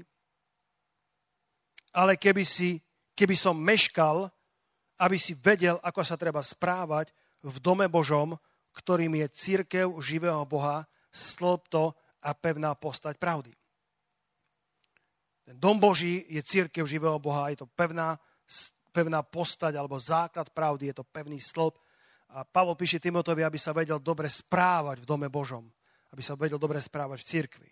Ale keby, si, keby som meškal, aby si vedel, ako sa treba správať v dome Božom, ktorým je cirkev živého Boha, stĺp to a pevná postať pravdy. Ten dom Boží je cirkev živého Boha, je to pevná, pevná postať alebo základ pravdy, je to pevný stĺp. A Pavol píše Timotovi, aby sa vedel dobre správať v dome Božom, aby sa vedel dobre správať v cirkvi.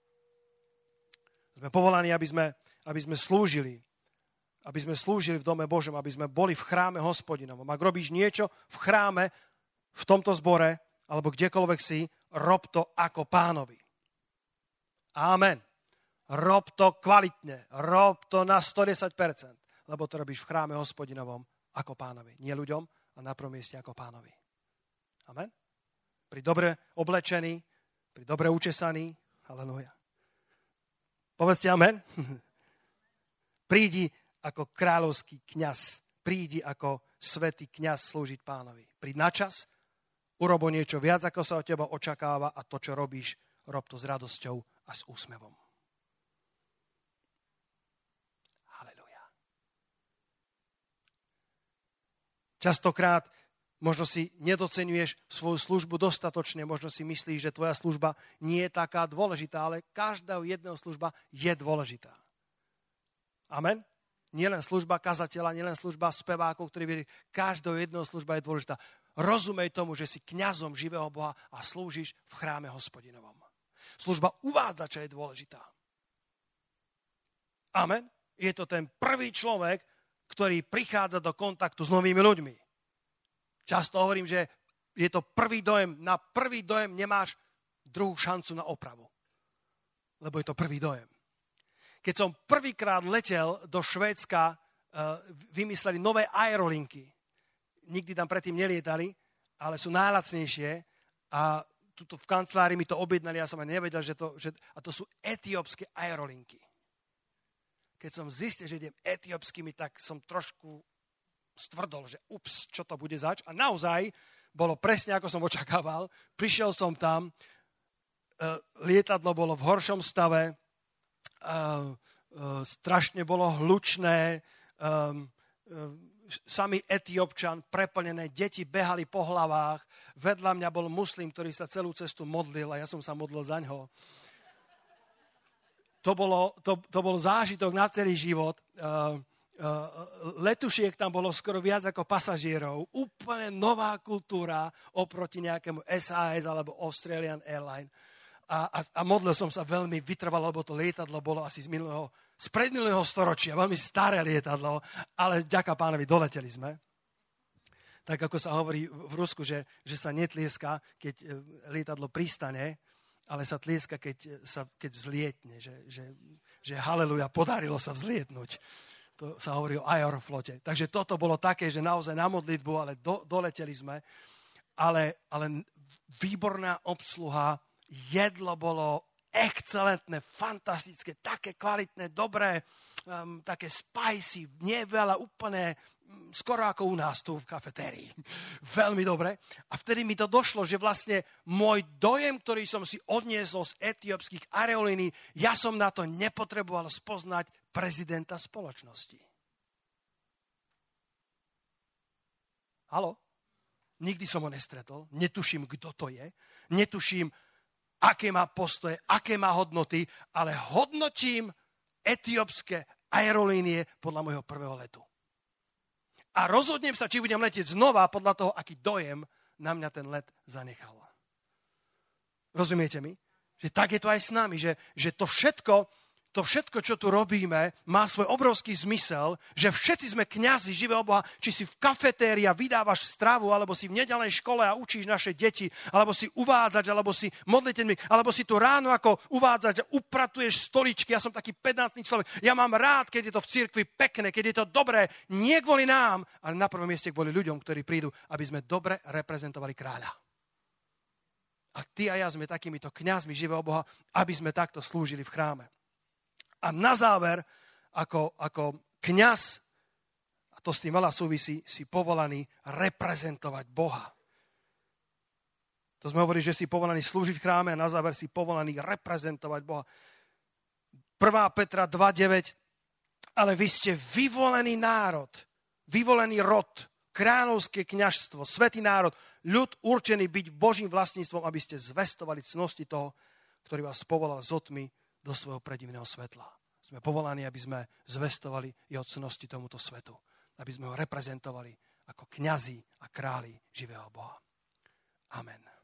Sme povolaní, aby sme, aby sme slúžili, aby sme slúžili v dome Božom, aby sme boli v chráme Hospodinovom. Ak robíš niečo v chráme, v tomto zbore, alebo kdekoľvek si, rob to ako Pánovi. Amen. Rob to kvalitne, rob to na sto desať percent, lebo to robíš v chráme Hospodinovom ako Pánovi. Nie ľuďom, a na prvom mieste ako Pánovi. Amen. Pri dobre oblečený, pri dobre učesaný, halelúja. Povedzte amen. Prídi ako kráľovský kňaz, prídi ako svätý kňaz slúžiť Pánovi. Príď na čas, urobo niečo viac, ako sa od teba očakáva a to, čo robíš, rob to s radosťou a s úsmevom. Halelúja. Častokrát možno si nedoceňuješ svoju službu dostatočne, možno si myslíš, že tvoja služba nie je taká dôležitá, ale každá jedného služba je dôležitá. Amen? Nielen služba kazateľa, nielen služba spevákov, ktorí verí, každá jedného služba je dôležitá. Rozumej tomu, že si kňazom živého Boha a slúžiš v chráme Hospodinovom. Služba uvádzača je dôležitá. Amen? Je to ten prvý človek, ktorý prichádza do kontaktu s novými ľuďmi. Často hovorím, že je to prvý dojem. Na prvý dojem nemáš druhú šancu na opravu. Lebo je to prvý dojem. Keď som prvýkrát letel do Švédska, vymysleli nové aerolinky. Nikdy tam predtým nelietali, ale sú najlacnejšie a tuto v kancelárii mi to objednali, ja som aj nevedel, že to, že, a to sú etiópske aerolinky. Keď som zistil, že idem etiópskymi, tak som trošku stvrdol, že ups, čo to bude zač. A naozaj bolo presne, ako som očakával. Prišiel som tam, lietadlo bolo v horšom stave, Uh, uh, strašne bolo hlučné, um, uh, samý Etiópčan, preplnené, deti behali po hlavách, vedľa mňa bol muslim, ktorý sa celú cestu modlil a ja som sa modlil za ňo. To, bolo, to, to bol zážitok na celý život. Uh, uh, letušiek tam bolo skoro viac ako pasažierov. Úplne nová kultúra oproti nejakému es á es alebo Australian Airlines. A, a, a modlil som sa veľmi vytrvalo, lebo to lietadlo bolo asi z, minulého, z predminulého storočia, veľmi staré lietadlo, ale ďaká Pánovi, doleteli sme. Tak ako sa hovorí v Rusku, že, že sa netlieska, keď lietadlo pristane, ale sa tlieska, keď, sa, keď vzlietne, že, že, že haleluja, podarilo sa vzlietnúť. To sa hovorí o aeroflote. Takže toto bolo také, že naozaj na modlitbu, ale do, doleteli sme, ale, ale výborná obsluha, jedlo bolo excelentné, fantastické, také kvalitné, dobré, um, také spicy, nie veľa, úplne um, skoro ako u nás tu v kafetérii. Veľmi dobre. A vtedy mi to došlo, že vlastne môj dojem, ktorý som si odniesol z etiópskych aerolínií, ja som na to nepotreboval spoznať prezidenta spoločnosti. Haló? Nikdy som ho nestretol, netuším, kto to je, netuším, aké má postoje, aké má hodnoty, ale hodnotím etiópske aerolínie podľa môjho prvého letu. A rozhodnem sa, či budem letieť znova podľa toho, aký dojem na mňa ten let zanechal. Rozumiete mi? Že tak je to aj s nami, že, že to všetko, to všetko, čo tu robíme, má svoj obrovský zmysel, že všetci sme kňazi živého Boha, či si v kafetérii a vydávaš stravu, alebo si v nedeľnej škole a učíš naše deti, alebo si uvádzač, alebo si modliteľník, alebo si tu ráno ako uvádzač a upratuješ stoličky. Ja som taký pedantný človek. Ja mám rád, keď je to v cirkvi pekné, keď je to dobré, nie kvôli nám, ale na prvom mieste kvôli ľuďom, ktorí prídu, aby sme dobre reprezentovali kráľa. A ty a ja sme takýmito kňazmi živého Boha, aby sme takto slúžili v chráme. A na záver, ako, ako kňaz, a to s tým veľa súvisí, si povolaný reprezentovať Boha. To sme hovorili, že si povolaný slúžiť v chráme a na záver si povolaný reprezentovať Boha. prvá Petra dva deväť. Ale vy ste vyvolený národ, vyvolený rod, kráľovské kňazstvo, svätý národ, ľud určený byť Božím vlastníctvom, aby ste zvestovali cnosti toho, ktorý vás povolal z otmy do svojho predivného svetla. Sme povolaní, aby sme zvestovali jeho cnosti tomuto svetu, aby sme ho reprezentovali ako kňazi a králi živého Boha. Amen.